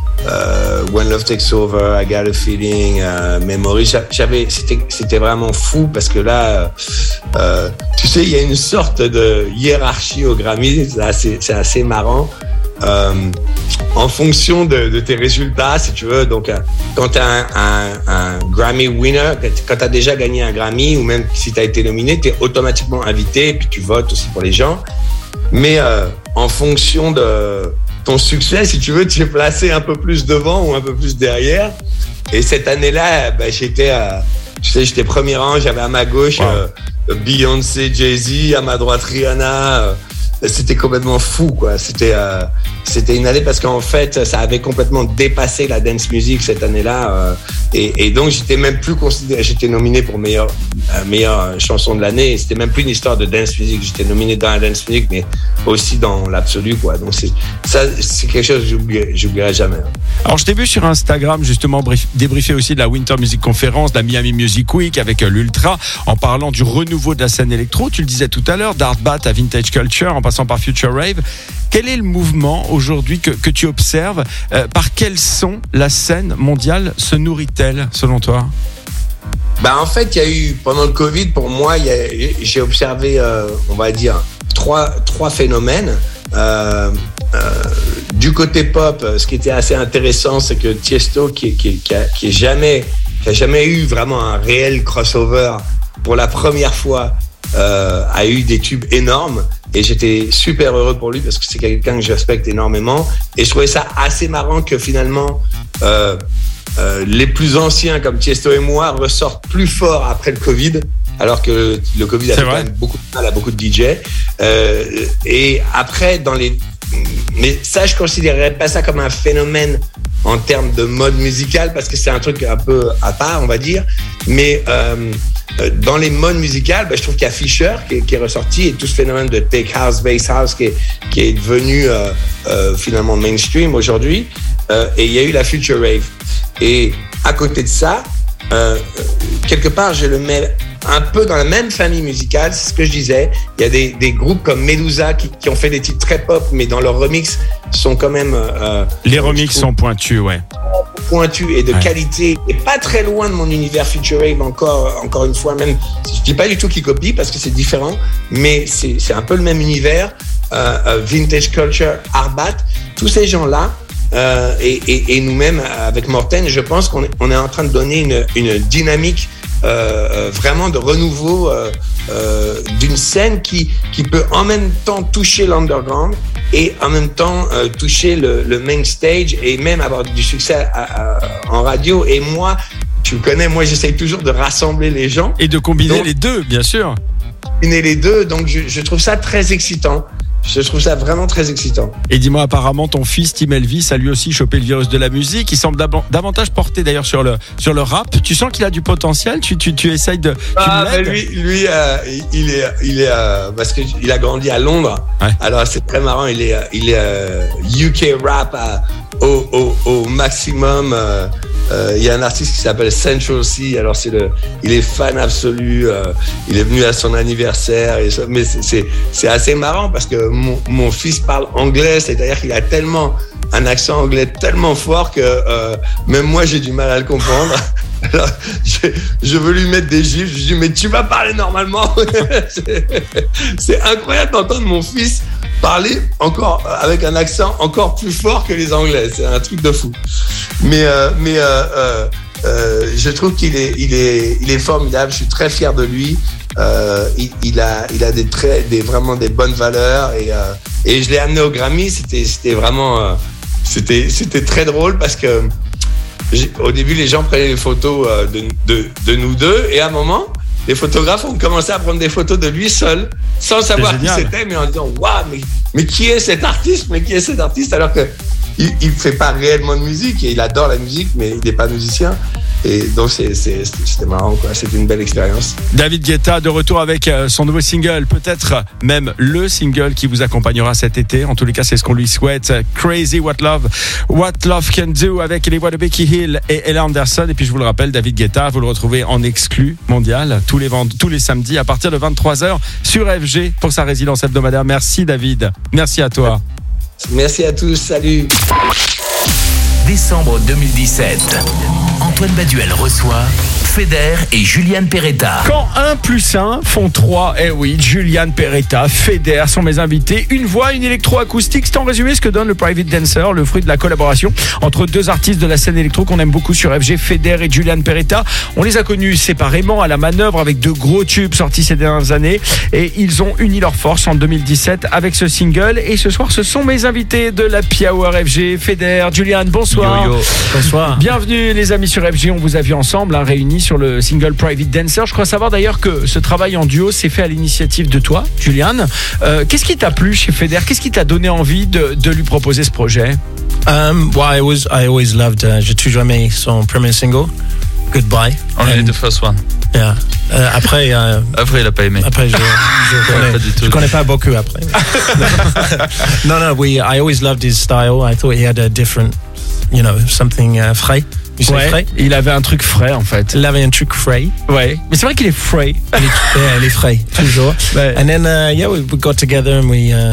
euh, When Love Takes Over, I Got a Feeling, euh, Memory, j'avais, c'était, c'était vraiment fou parce que là, euh, tu sais, il y a une sorte de hiérarchie aux Grammys, c'est assez, c'est assez marrant. Euh, en fonction de, de tes résultats, si tu veux. Donc, euh, quand tu as un, un, un Grammy winner, quand tu as déjà gagné un Grammy, ou même si tu as été nominé, tu es automatiquement invité, et puis tu votes aussi pour les gens. Mais euh, en fonction de ton succès, si tu veux, tu es placé un peu plus devant ou un peu plus derrière. Et cette année-là, bah, j'étais, euh, tu sais, j'étais premier rang, j'avais à ma gauche wow. euh, Beyoncé, Jay-Z, à ma droite Rihanna. Euh, C'était complètement fou, quoi. C'était, euh, c'était une année parce qu'en fait, ça avait complètement dépassé la dance music cette année-là. Euh, et, et donc, j'étais même plus considéré. J'étais nominé pour meilleure, euh, meilleure chanson de l'année. Et c'était même plus une histoire de dance music. J'étais nominé dans la dance music, mais aussi dans l'absolu, quoi. Donc, c'est, ça, c'est quelque chose que j'oublierai, j'oublierai jamais. Alors, je t'ai vu sur Instagram, justement, brief, débriefer aussi de la Winter Music Conference, de la Miami Music Week avec euh, l'Ultra, en parlant du renouveau de la scène électro. Tu le disais tout à l'heure, d'Art Bat à Vintage Culture, en passant par Future Rave. Quel est le mouvement aujourd'hui que, que tu observes euh, Par quel son la scène mondiale se nourrit-elle, selon toi ? Bah, en fait, il y a eu, pendant le Covid, pour moi, y a, j'ai observé, euh, on va dire, trois, trois phénomènes. Euh, euh, du côté pop, ce qui était assez intéressant, c'est que Tiesto, qui, qui, qui, a, qui, est jamais, qui a jamais eu vraiment un réel crossover, pour la première fois, euh, a eu des tubes énormes. Et j'étais super heureux pour lui parce que c'est quelqu'un que je respecte énormément. Et je trouvais ça assez marrant que finalement, euh, euh, les plus anciens comme Tiesto et moi ressortent plus fort après le Covid, alors que le Covid a fait quand même beaucoup de mal à beaucoup de D J. Euh, et après, dans les... Mais ça, je considérerais pas ça comme un phénomène en termes de mode musical parce que c'est un truc un peu à part, on va dire. Mais... Euh, dans les modes musicales, ben, je trouve qu'il y a Fisher qui est, qui est ressorti et tout ce phénomène de Tech House, Bass House qui est, qui est devenu euh, euh, finalement mainstream aujourd'hui. Euh, et il y a eu la Future Rave. Et à côté de ça, euh, quelque part, je le mets un peu dans la même famille musicale, c'est ce que je disais. Il y a des, des groupes comme Medusa qui, qui ont fait des titres très pop, mais dans leurs remix sont quand même... Euh, Les remix sont pointus, ouais. Pointus et de ouais. qualité, et pas très loin de mon univers Future Rave encore, encore une fois, même, je dis pas du tout qu'ils copient parce que c'est différent, mais c'est, c'est un peu le même univers, euh, euh, Vintage Culture, Art Bat, tous ces gens-là, euh, et, et, et nous-mêmes, avec Morten, je pense qu'on est, on est en train de donner une, une dynamique Euh, vraiment de renouveau euh, euh, d'une scène qui, qui peut en même temps toucher l'underground et en même temps euh, toucher le, le main stage et même avoir du succès à, à, en radio. Et moi, tu me connais, moi j'essaye toujours de rassembler les gens. Et de combiner donc, les deux, bien sûr. Combiner les deux, donc je, je trouve ça très excitant. Je trouve ça vraiment très excitant. Et dis-moi, apparemment, ton fils, Tim Elvis, a lui aussi chopé le virus de la musique. Il semble davantage porté d'ailleurs sur le, sur le rap. Tu sens qu'il a du potentiel ? Tu, tu, tu essayes de. Ah, tu lui, lui euh, il est, il est euh, parce qu'il a grandi à Londres. Ouais. Alors, c'est très marrant. Il est, il est euh, U K rap à, au, au, au maximum. Euh, euh, il y a un artiste qui s'appelle Central C. Alors, c'est le, il est fan absolu. Euh, il est venu à son anniversaire. Et ça, mais c'est, c'est, c'est assez marrant parce que mon, mon fils parle anglais. C'est-à-dire qu'il a tellement un accent anglais tellement fort que euh, même moi, j'ai du mal à le comprendre. Alors, je, je veux lui mettre des gifs. Je lui dis, mais tu vas parler normalement. c'est, c'est incroyable d'entendre mon fils parler encore avec un accent encore plus fort que les Anglais. C'est un truc de fou. Mais, euh, mais euh, euh, euh, je trouve qu'il est, il est, il est formidable. Je suis très fier de lui. Euh, il, il a, il a des très, des vraiment des bonnes valeurs et, euh, et je l'ai amené au Grammy. C'était, c'était vraiment, euh, c'était, c'était très drôle parce que au début, les gens prenaient des photos de, de, de nous deux et à un moment, les photographes ont commencé à prendre des photos de lui seul, sans savoir qui c'était, mais en disant waouh, mais, mais qui est cet artiste, mais qui est cet artiste, alors que il, il fait pas réellement de musique. Et il adore la musique, mais il n'est pas musicien. Et donc c'est, c'est, c'était marrant, quoi. C'était une belle expérience. David Guetta de retour avec son nouveau single, peut-être même le single qui vous accompagnera cet été. En tous les cas, c'est ce qu'on lui souhaite. Crazy What Love, What Love Can Do, avec les voix de Becky Hill et Ella Anderson. Et puis je vous le rappelle, David Guetta, vous le retrouvez en exclu mondial tous les vend- tous les samedis à partir de vingt-trois heures sur F G pour sa résidence hebdomadaire. Merci David, merci à toi. Merci à tous, salut. Décembre deux mille dix-sept. Antoine Baduel reçoit Feder et Julian Peretta. Quand un plus un font trois, eh oui, Julian Peretta, Feder sont mes invités. Une voix, une électro-acoustique. C'est en résumé ce que donne le Private Dancer, le fruit de la collaboration entre deux artistes de la scène électro qu'on aime beaucoup sur F G, Feder et Julian Peretta. On les a connus séparément à la manœuvre avec de gros tubes sortis ces dernières années et ils ont uni leurs forces en deux mille dix-sept avec ce single. Et ce soir, ce sont mes invités de la Happy Hour F G, Feder, Julian, bonsoir. Yo, yo. Bonsoir. Bienvenue les amis sur F G, on vous a vu ensemble, hein, réunis sur le single Private Dancer. Je crois savoir d'ailleurs que ce travail en duo s'est fait à l'initiative de toi, Julian. Euh, qu'est-ce qui t'a plu chez Feder? Qu'est-ce qui t'a donné envie de, de lui proposer ce projet? Um, well, I was, I always loved. Uh, j'ai toujours aimé son premier single, Goodbye. Only the first one. Yeah. Uh, après, uh, après, il a pas aimé. Après, je, je connais, pas du tout. je connais pas beaucoup après. no, no. We, I always loved his style. I thought he had a different, you know, something uh, frais. Ouais, frais. Il avait un truc frais en fait. Il avait un truc frais. Ouais. Mais c'est vrai qu'il est frais. Il est, yeah, il est frais toujours. Ouais. And then uh, yeah, we, we got together and we uh,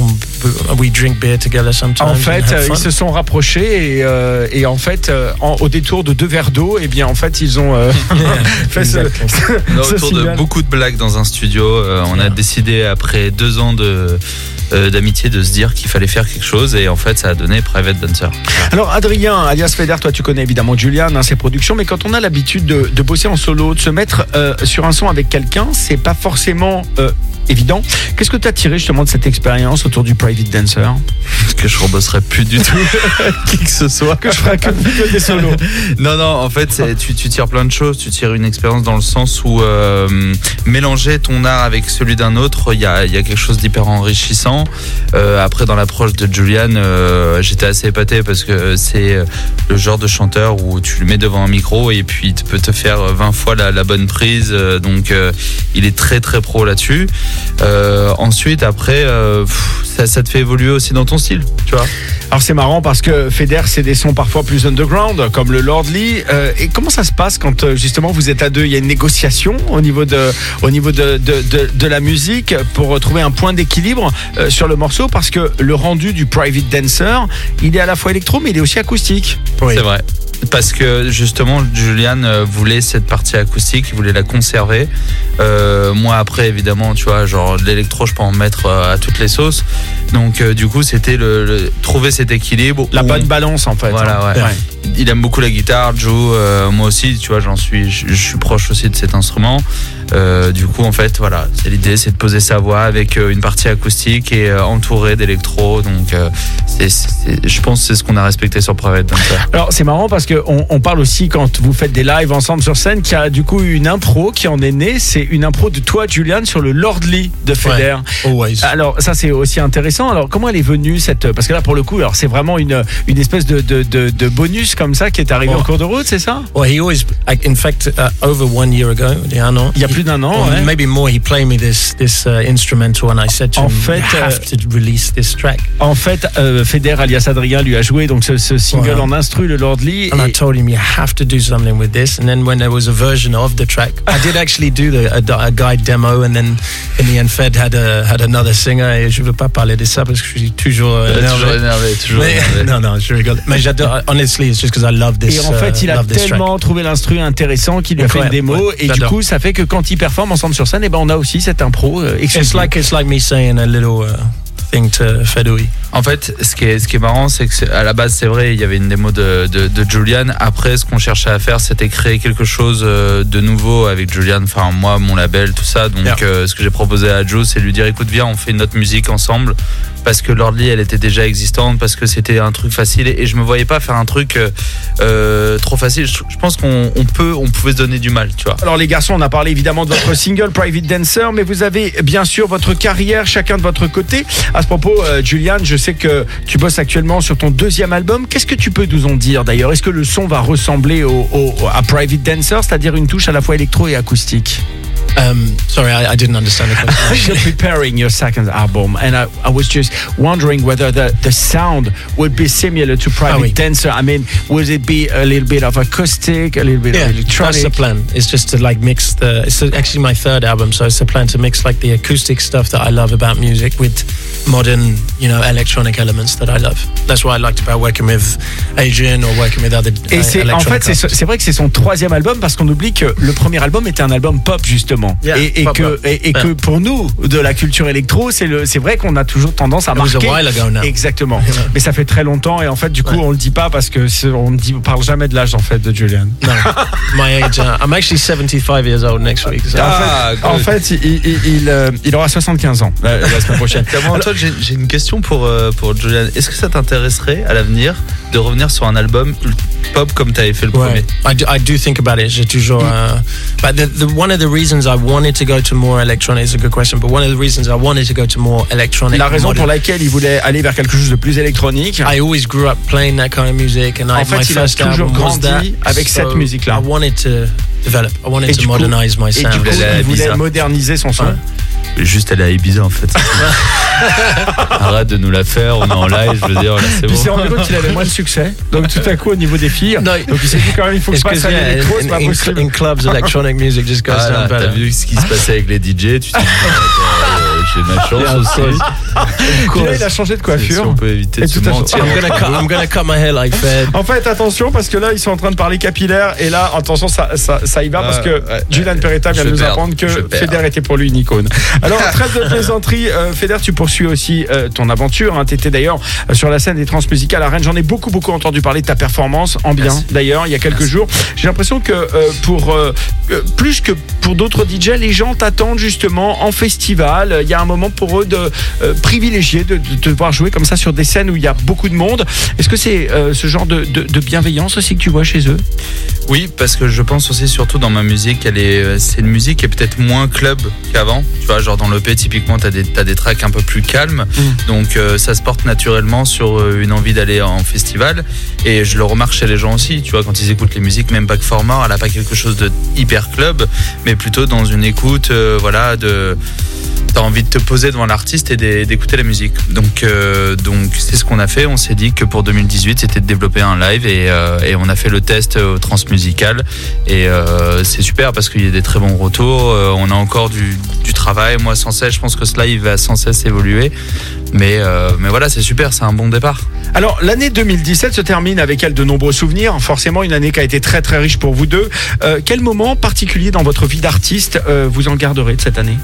we drink beer together sometimes. En fait, ils se sont rapprochés et, euh, et en fait, euh, en, au détour de deux verres d'eau, et eh bien en fait, ils ont euh, fait ce, ce, ce autour de beaucoup de blagues dans un studio. Euh, on yeah. a décidé après deux ans de Euh, d'amitié de se dire qu'il fallait faire quelque chose et en fait ça a donné Private Dancer. Alors Adrien alias Feder, toi tu connais évidemment Julian, hein, ses productions, mais quand on a l'habitude de, de bosser en solo, de se mettre euh, sur un son avec quelqu'un, c'est pas forcément euh, évident. Qu'est-ce que tu as tiré justement de cette expérience autour du Private Dancer? Que je rebosserai plus du tout qui que ce soit. Que je ferai que, que des solos. Non, non, en fait, c'est, tu, tu tires plein de choses. Tu tires une expérience dans le sens où euh, mélanger ton art avec celui d'un autre, il y a, y a quelque chose d'hyper enrichissant. Euh, après, dans l'approche de Julian, euh, j'étais assez épaté parce que c'est le genre de chanteur où tu le mets devant un micro et puis il peut te faire vingt fois la, la bonne prise. Donc, euh, il est très, très pro là-dessus. Euh, ensuite, après, euh, pff, ça, ça te fait évoluer aussi dans ton style, tu vois. Alors c'est marrant parce que Feder, c'est des sons parfois plus underground, comme le Lordly. Euh, et comment ça se passe quand justement vous êtes à deux? Il y a une négociation au niveau de, au niveau de, de, de, de la musique pour trouver un point d'équilibre euh, sur le morceau, parce que le rendu du Private Dancer, il est à la fois électro, mais il est aussi acoustique. Oui. C'est vrai. Parce que justement Julian voulait cette partie acoustique, il voulait la conserver. Euh, moi après évidemment tu vois, genre de l'électro je peux en mettre à toutes les sauces. Donc euh, du coup c'était le, le trouver cet équilibre, la bonne balance en fait. Voilà, hein. ouais. Ouais. Il aime beaucoup la guitare, Joe. Euh, moi aussi tu vois, j'en suis, je, je suis proche aussi de cet instrument. Euh, du coup en fait voilà, c'est l'idée, c'est de poser sa voix avec une partie acoustique et euh, entourée d'électro. Donc euh, c'est, c'est, je pense que c'est ce qu'on a respecté sur Private Dancer. Alors c'est marrant parce que on, on parle aussi quand vous faites des lives ensemble sur scène qu'il y a du coup une impro qui en est née. C'est une impro de toi Julian sur le Lordly de Feder. Ouais, always. Alors ça c'est aussi intéressant. Alors comment elle est venue cette, parce que là pour le coup alors c'est vraiment une une espèce de de, de, de bonus comme ça qui est arrivé oh. en cours de route, c'est ça? Well, he always, in fact, uh, over one year ago, il y a un an. Il y a plus d'un an, ouais. Maybe more. He played me this this uh, instrumental, and I said to en him, fait, "You have euh, to release this track." En fait, euh, Feder alias Adrien lui a joué donc ce, ce single wow. en instru, le Lordly. And I told him, "You have to do something with this." And then when there was a version of the track, I did actually do the, a, a guide demo, and then in the end, Fed had a, had another singer. Et je veux pas parler de ça parce que je suis toujours euh, énervé. Toujours énervé, toujours mais, énervé. Non, non, je rigole. Mais j'adore. Honestly, it's just because I love this. Et en fait, il a tellement trouvé l'instru intéressant qu'il lui a fait une démo, ouais, et j'adore. Du coup, ça fait que quand il performe ensemble sur scène, et ben on a aussi cette impro. Euh, it's like it's like me saying a little uh, thing to Fedui. En fait, ce qui est ce qui est marrant, c'est que c'est, à la base, c'est vrai, il y avait une démo de, de, de Julian. Après, ce qu'on cherchait à faire, c'était créer quelque chose de nouveau avec Julian. Enfin, moi, mon label, tout ça. Donc, yeah. euh, ce que j'ai proposé à Joe, c'est lui dire, écoute, viens, on fait notre musique ensemble. parce que Lordly elle était déjà existante, parce que c'était un truc facile et, et je me voyais pas faire un truc euh, trop facile. Je, je pense qu'on on peut, on pouvait se donner du mal, tu vois. Alors les garçons, on a parlé évidemment de votre single Private Dancer, mais vous avez bien sûr votre carrière chacun de votre côté. À ce propos, euh, Julian, je sais que tu bosses actuellement sur ton deuxième album. Qu'est-ce que tu peux nous en dire d'ailleurs? Est-ce que le son va ressembler au, au, à Private Dancer, c'est-à-dire une touche à la fois électro et acoustique? Um, sorry, I, I didn't understand the question. You're preparing your second album, and I, I was just wondering whether the, the sound would be similar to Private Oh, oui. Dancer. I mean, would it be a little bit of acoustic, a little bit Yeah, of electronic? that's the plan. It's just to like mix the. It's actually my third album, so it's the plan to mix like the acoustic stuff that I love about music with modern, you know, electronic elements that I love. That's what I liked about working with Adrian or working with other. Et uh, c'est en electronic fait c'est, c'est vrai que c'est son troisième album parce qu'on oublie que le premier album était un album pop justement. Yeah, et et pop, que pop. et, et Yeah. que pour nous de la culture électro, c'est le c'est vrai qu'on a toujours tendance à It was marquer. a while ago now. Exactement. Yeah. Mais ça fait très longtemps et en fait du coup Ouais. on le dit pas parce que c'est- on dit on parle jamais de l'âge en fait de Julian. No, my age. Uh, I'm actually seventy-five years old next week. So. Ah, En fait, il, il, il, il, euh, il aura soixante-quinze ans la, la semaine prochaine. D'abord, Antoine, j'ai, j'ai une question pour, euh, pour Julian. Est-ce que ça t'intéresserait à l'avenir de revenir sur un album pop comme tu avais fait le premier? Ouais. I do, I do think about it. J'ai toujours. Uh, but the, the, one of the reasons I wanted to go to more electronic is a good question. But one of the reasons I wanted to go to more electronic. La raison modern- pour laquelle il voulait aller vers quelque chose de plus électronique. I always grew up playing that kind of music, and En I, fait, my il a first toujours album was grandi that. avec cette So musique-là. I wanted to develop. I wanted Et to du coup- modernize my Et du sound. coup, Elle est il voulait bizarre. moderniser son son. Ouais. Juste aller à Ibiza en fait. Arrête de nous la faire, on est en live, je veux dire, là c'est Il s'est bon. rendu compte qu'il avait moins de succès. Donc tout à coup au niveau des filles, Non, donc il s'est dit quand même il faut que je It's passe 'cause, à yeah, l'électro, c'est in, pas in, possible. in clubs, electronic music just goes Ah, là, down t'as better. vu ce qui se passait avec les D J, tu t'es dit, euh, j'ai ma chance Yeah, of aussi. Puis là, il a changé de Si coiffure. on peut éviter Et de se tout à mentir. I'm gonna cut. I'm gonna cut my hair like Fed. En fait, attention parce que là, ils sont en train de parler capillaire et là, attention, ça, ça, ça y va parce que Ah, ouais, Julian ouais. Peretta vient Je de nous perds, apprendre que je perds. Feder était pour lui une icône. Alors, trêve de plaisanterie, euh, Feder, tu poursuis aussi euh, ton aventure. Hein. Tu étais d'ailleurs euh, sur la scène des transmusicales à Rennes. J'en ai beaucoup, beaucoup entendu parler de ta performance en bien, Merci. d'ailleurs, il y a quelques Merci. jours. J'ai l'impression que euh, pour euh, euh, plus que pour d'autres D J, les gens t'attendent justement en festival. Il y a un moment pour eux de euh, privilégier de, de te voir jouer comme ça sur des scènes où il y a beaucoup de monde. Est-ce que c'est euh, ce genre de, de, de bienveillance aussi que tu vois chez eux? Oui, parce que je pense aussi surtout dans ma musique, elle est, c'est une musique qui est peut-être moins club qu'avant. Tu vois, genre dans l'E P, typiquement, t'as des, t'as des tracks un peu plus calmes. Mm. Donc euh, ça se porte naturellement sur euh, une envie d'aller en festival. Et je le remarque chez les gens aussi. Tu vois, quand ils écoutent les musiques, même Back for More, elle a pas quelque chose de hyper club, mais plutôt dans une écoute, euh, voilà, de. T'as envie de te poser devant l'artiste et d'é- d'écouter la musique. Donc, euh, donc c'est ce qu'on a fait. On s'est dit que pour deux mille dix-huit, c'était de développer un live et, euh, et on a fait le test au Transmusical. Et euh, c'est super parce qu'il y a des très bons retours. Euh, on a encore du, du travail. Moi, sans cesse, je pense que ce live va sans cesse évoluer. Mais, euh, mais voilà, c'est super. C'est un bon départ. Alors, l'année deux mille dix-sept se termine avec elle de nombreux souvenirs. Forcément, une année qui a été très très riche pour vous deux. Euh, quel moment particulier dans votre vie d'artiste euh, vous en garderez de cette année?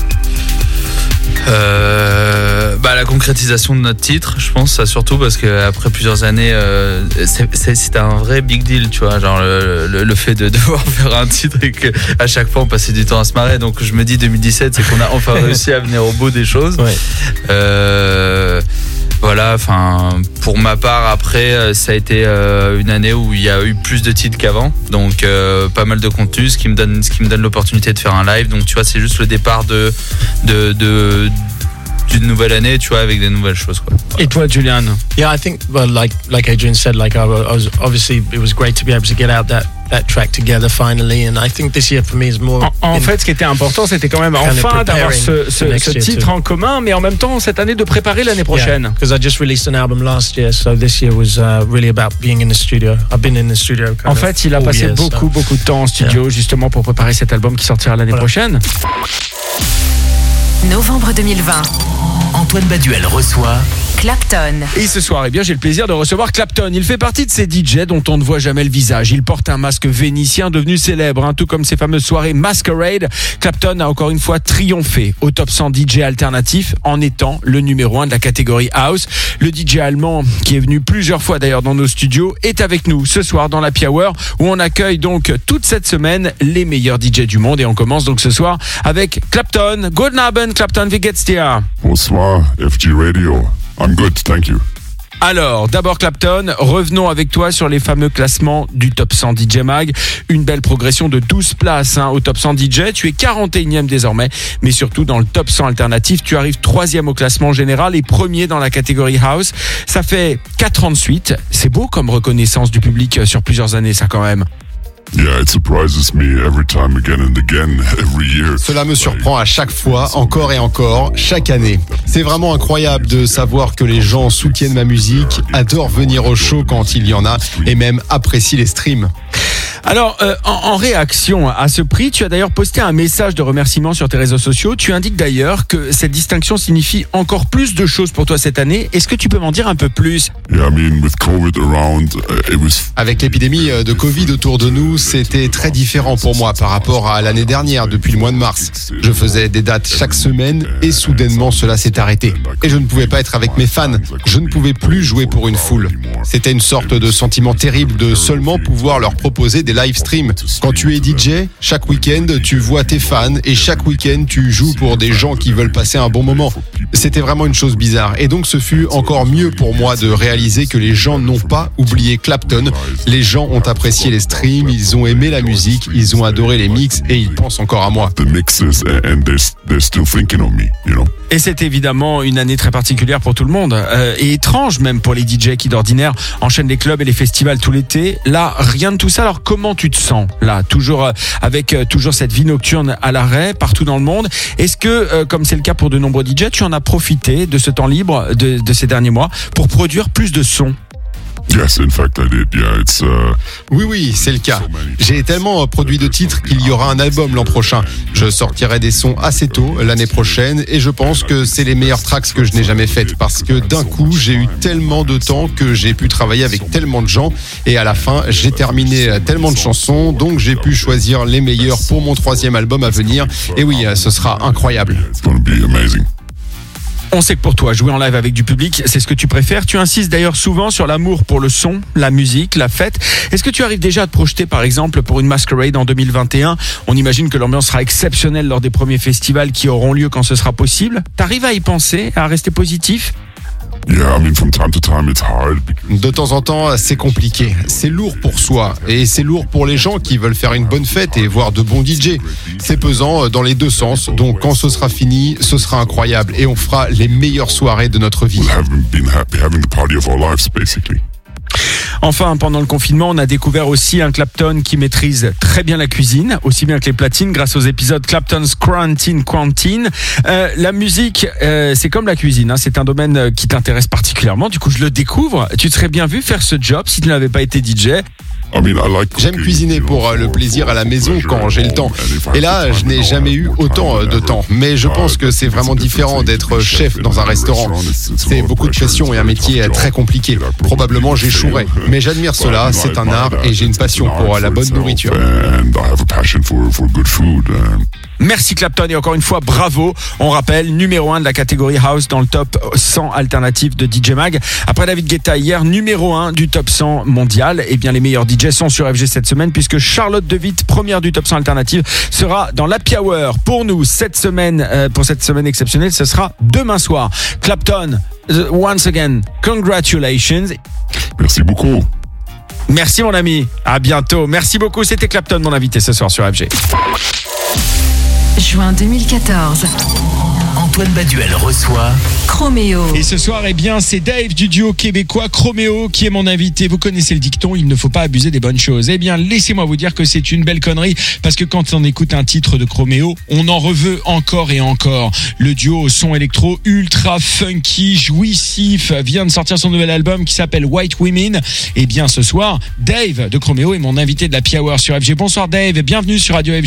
Euh, bah, la concrétisation de notre titre, je pense, ça surtout parce qu'après plusieurs années, euh, c'est, c'est, c'était un vrai big deal, tu vois, genre le, le, le fait de devoir faire un titre et qu'à chaque fois on passait du temps à se marrer. Donc je me dis deux mille dix-sept, c'est qu'on a enfin réussi à venir au bout des choses. Ouais. Euh, voilà, enfin, pour ma part, après, ça a été euh, une année où il y a eu plus de titres qu'avant, donc euh, pas mal de contenu, ce qui me donne, ce qui me donne l'opportunité de faire un live. Donc tu vois, c'est juste le départ de, de, de d'une nouvelle année, tu vois, avec des nouvelles choses, quoi. Et toi, Julian? Yeah, I think, well, like like Adrian said, like I was, I was obviously it was great to be able to get out that that track together finally, and I think this year for me is more. En, en in- fait, ce qui était important, c'était quand même Kind of enfin d'avoir preparing ce, for ce, next ce year titre too. en commun, mais en même temps, cette année, de préparer l'année prochaine. Because I just released an album last year, so this year was uh, really about being in the studio. I've been in the studio. Kind En of fait, il a all passé years, beaucoup, so. beaucoup de temps en studio, justement, pour préparer cet album qui sortira l'année Voilà. prochaine. Novembre deux mille vingt. Antoine Baduel reçoit Clapton. Et ce soir, eh bien, j'ai le plaisir de recevoir Clapton. Il fait partie de ces D J dont on ne voit jamais le visage. Il porte un masque vénitien devenu célèbre, hein, tout comme ses fameuses soirées Masquerade. Clapton a encore une fois triomphé au top cent D J alternatif en étant le numéro un de la catégorie House. Le D J allemand, qui est venu plusieurs fois d'ailleurs dans nos studios, est avec nous ce soir dans l'Happy Hour où on accueille donc toute cette semaine les meilleurs D J du monde. Et on commence donc ce soir avec Clapton. Guten Abend, Clapton, wie geht's dir? Bonsoir, F G Radio. I'm good, thank you. Alors, d'abord Clapton, revenons avec toi sur les fameux classements du Top cent D J Mag. Une belle progression de douze places hein, au Top cent D J. Tu es quarante et unième désormais, mais surtout dans le Top cent alternatif, tu arrives troisième au classement général et premier dans la catégorie House. Ça fait quatre ans de suite. C'est beau comme reconnaissance du public sur plusieurs années, ça quand même. Yeah, it surprises me every time again and again, every year. Cela me surprend à chaque fois, encore et encore, chaque année. C'est vraiment incroyable de savoir que les gens soutiennent ma musique, adorent venir au show quand il y en a et même apprécient les streams. Alors, euh, en, en réaction à ce prix, tu as d'ailleurs posté un message de remerciement sur tes réseaux sociaux. Tu indiques d'ailleurs que cette distinction signifie encore plus de choses pour toi cette année. Est-ce que tu peux m'en dire un peu plus? Yeah, I mean, with COVID around, uh, it was... Avec l'épidémie de Covid autour de nous, c'était très différent pour moi par rapport à l'année dernière, depuis le mois de mars. Je faisais des dates chaque semaine et soudainement cela s'est arrêté. Et je ne pouvais pas être avec mes fans. Je ne pouvais plus jouer pour une foule. C'était une sorte de sentiment terrible de seulement pouvoir leur proposer des live streams. Quand tu es D J, chaque week-end, tu vois tes fans et chaque week-end, tu joues pour des gens qui veulent passer un bon moment. C'était vraiment une chose bizarre. Et donc, ce fut encore mieux pour moi de réaliser que les gens n'ont pas oublié Clapton. Les gens ont apprécié les streams, ils ont aimé la musique, ils ont adoré les mix et ils pensent encore à moi. Et c'est évidemment une année très particulière pour tout le monde euh, et étrange même pour les D J qui d'ordinaire enchaînent les clubs et les festivals tout l'été. Là, rien de tout ça. Alors comment tu te sens là, toujours euh, avec euh, toujours cette vie nocturne à l'arrêt partout dans le monde? Est-ce que, euh, comme c'est le cas pour de nombreux D J, tu en as profité de ce temps libre de, de ces derniers mois pour produire plus de sons? Yes, in fact, I did. Yeah, it's, uh... Oui, oui, c'est le cas. J'ai tellement produit de titres qu'il y aura un album l'an prochain. Je sortirai des sons assez tôt l'année prochaine et je pense que c'est les meilleurs tracks que je n'ai jamais faites parce que d'un coup, j'ai eu tellement de temps que j'ai pu travailler avec tellement de gens et à la fin, j'ai terminé tellement de chansons, donc j'ai pu choisir les meilleurs pour mon troisième album à venir. Et oui, ce sera incroyable. It's gonna be amazing. On sait que pour toi, jouer en live avec du public, c'est ce que tu préfères. Tu insistes d'ailleurs souvent sur l'amour pour le son, la musique, la fête. Est-ce que tu arrives déjà à te projeter, par exemple, pour une Masquerade en deux mille vingt et un? On imagine que l'ambiance sera exceptionnelle lors des premiers festivals qui auront lieu quand ce sera possible. T'arrives à y penser, à rester positif? Yeah, I mean, from time to time, it's hard because... De temps en temps, c'est compliqué. C'est lourd pour soi et c'est lourd pour les gens qui veulent faire une bonne fête et voir de bons D J. C'est pesant dans les deux sens. Donc, quand ce sera fini, ce sera incroyable et on fera les meilleures soirées de notre vie. We haven't been happy having the party of our lives, basically. Enfin, pendant le confinement, on a découvert aussi un Clapton qui maîtrise très bien la cuisine, aussi bien que les platines, grâce aux épisodes Clapton's Quarantine Quarantine. Euh, la musique, euh, c'est comme la cuisine, hein, c'est un domaine qui t'intéresse particulièrement. Du coup, je le découvre. Tu te serais bien vu faire ce job si tu n'avais pas été D J. J'aime cuisiner pour le plaisir à la maison quand j'ai le temps. Et là, je n'ai jamais eu autant de temps. Mais je pense que c'est vraiment différent d'être chef dans un restaurant. C'est beaucoup de pression et un métier très compliqué. Probablement, j'échouerai. Mais j'admire cela, c'est un art et j'ai une passion pour la bonne nourriture. Merci Clapton et encore une fois bravo. On rappelle numéro un de la catégorie House dans le top cent alternatif de D J Mag. Après David Guetta hier, numéro un du top cent mondial. Et bien les meilleurs D J sont sur F G cette semaine puisque Charlotte De Witt, première du top cent alternatif, sera dans l'Happy Hour pour nous cette semaine. Euh, pour cette semaine exceptionnelle, ce sera demain soir. Clapton, once again, congratulations. Merci beaucoup. Merci mon ami. À bientôt. Merci beaucoup. C'était Clapton, mon invité ce soir sur F G. Juin deux mille quatorze. Antoine Baduel reçoit Chroméo. Et ce soir, eh bien, c'est Dave du duo québécois Chroméo qui est mon invité. Vous connaissez le dicton, il ne faut pas abuser des bonnes choses. Eh bien, laissez-moi vous dire que c'est une belle connerie parce que quand on écoute un titre de Chroméo, on en reveut encore et encore. Le duo au son électro ultra funky, jouissif, vient de sortir son nouvel album qui s'appelle White Women. Eh bien, ce soir, Dave de Chroméo est mon invité de la Happy Hour sur F G. Bonsoir Dave et bienvenue sur Radio F G.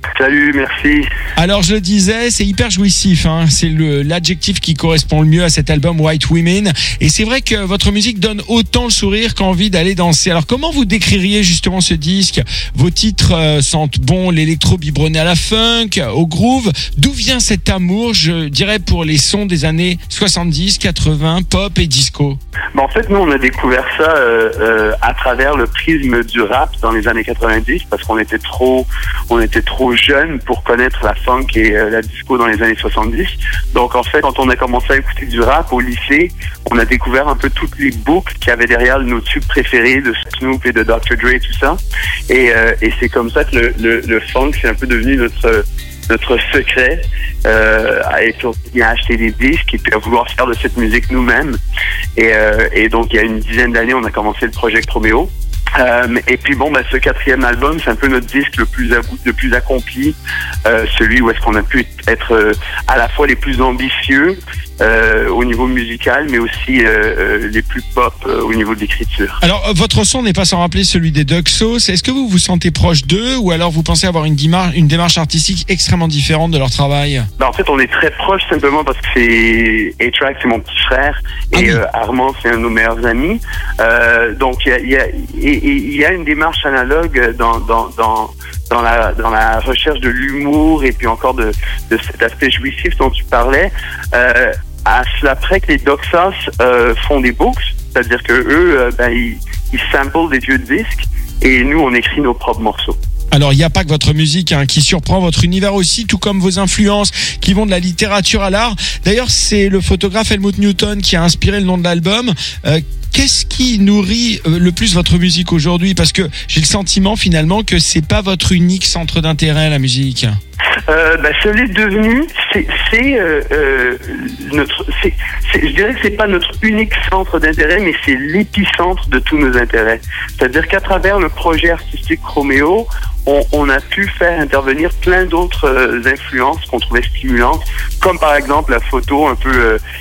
Salut, merci. Alors je le disais, c'est hyper jouissif, hein. C'est le, l'adjectif qui correspond le mieux à cet album White Women. Et c'est vrai que votre musique donne autant le sourire qu'envie d'aller danser. Alors comment vous décririez justement ce disque? Vos titres euh, sentent bon l'électro biberonné à la funk, au groove. D'où vient cet amour, je dirais, pour les sons des années soixante-dix, quatre-vingts, pop et disco? Ben, en fait, nous, on a découvert ça euh, euh, à travers le prisme du rap dans les années quatre-vingt-dix, parce qu'on était trop, on était trop jeunes pour connaître la funk et euh, la disco dans les années soixante-dix. Donc, en fait, quand on a commencé à écouter du rap au lycée, on a découvert un peu toutes les boucles qu'il y avait derrière nos tubes préférés de Snoop et de docteur Dre, tout ça. Et, euh, et c'est comme ça que le, le, le funk, c'est un peu devenu notre notre secret, euh, à être à acheter des disques et puis à vouloir faire de cette musique nous-mêmes. Et, euh, et donc, il y a une dizaine d'années, on a commencé le projet Romeo. Euh, et puis bon, bah, ce quatrième album, c'est un peu notre disque le plus, le plus accompli, euh, celui où est-ce qu'on a pu être euh, à la fois les plus ambitieux euh, au niveau musical, mais aussi euh, euh, les plus pop euh, au niveau de l'écriture. Alors, votre son n'est pas sans rappeler celui des Duxos. Est-ce que vous vous sentez proche d'eux ou alors vous pensez avoir une démarche, une démarche artistique extrêmement différente de leur travail? Ben, en fait, on est très proches simplement parce que c'est A-Track, c'est mon petit frère, et ah oui. euh, Armand, c'est un de nos meilleurs amis. Euh, donc, il y a, y, a, y, y a une démarche analogue dans, dans, dans, dans, la, dans la recherche de l'humour et puis encore de, de cet aspect jouissif dont tu parlais. Euh, à cela près que les Duxos euh, font des books, c'est-à-dire que eux, euh, ben, ils, ils samplent des vieux disques et nous, on écrit nos propres morceaux. Alors, il n'y a pas que votre musique hein, qui surprend, votre univers aussi, tout comme vos influences qui vont de la littérature à l'art. D'ailleurs, c'est le photographe Helmut Newton qui a inspiré le nom de l'album. Euh, Qu'est-ce qui nourrit le plus votre musique aujourd'hui? Parce que j'ai le sentiment finalement que c'est pas votre unique centre d'intérêt, la musique. Euh, bah, ce l'est devenu, c'est, c'est euh, euh, notre, c'est, c'est, je dirais que c'est pas notre unique centre d'intérêt, mais c'est l'épicentre de tous nos intérêts. C'est-à-dire qu'à travers le projet artistique Romeo, on, on a pu faire intervenir plein d'autres euh, influences qu'on trouvait stimulantes, comme par exemple la photo un peu euh,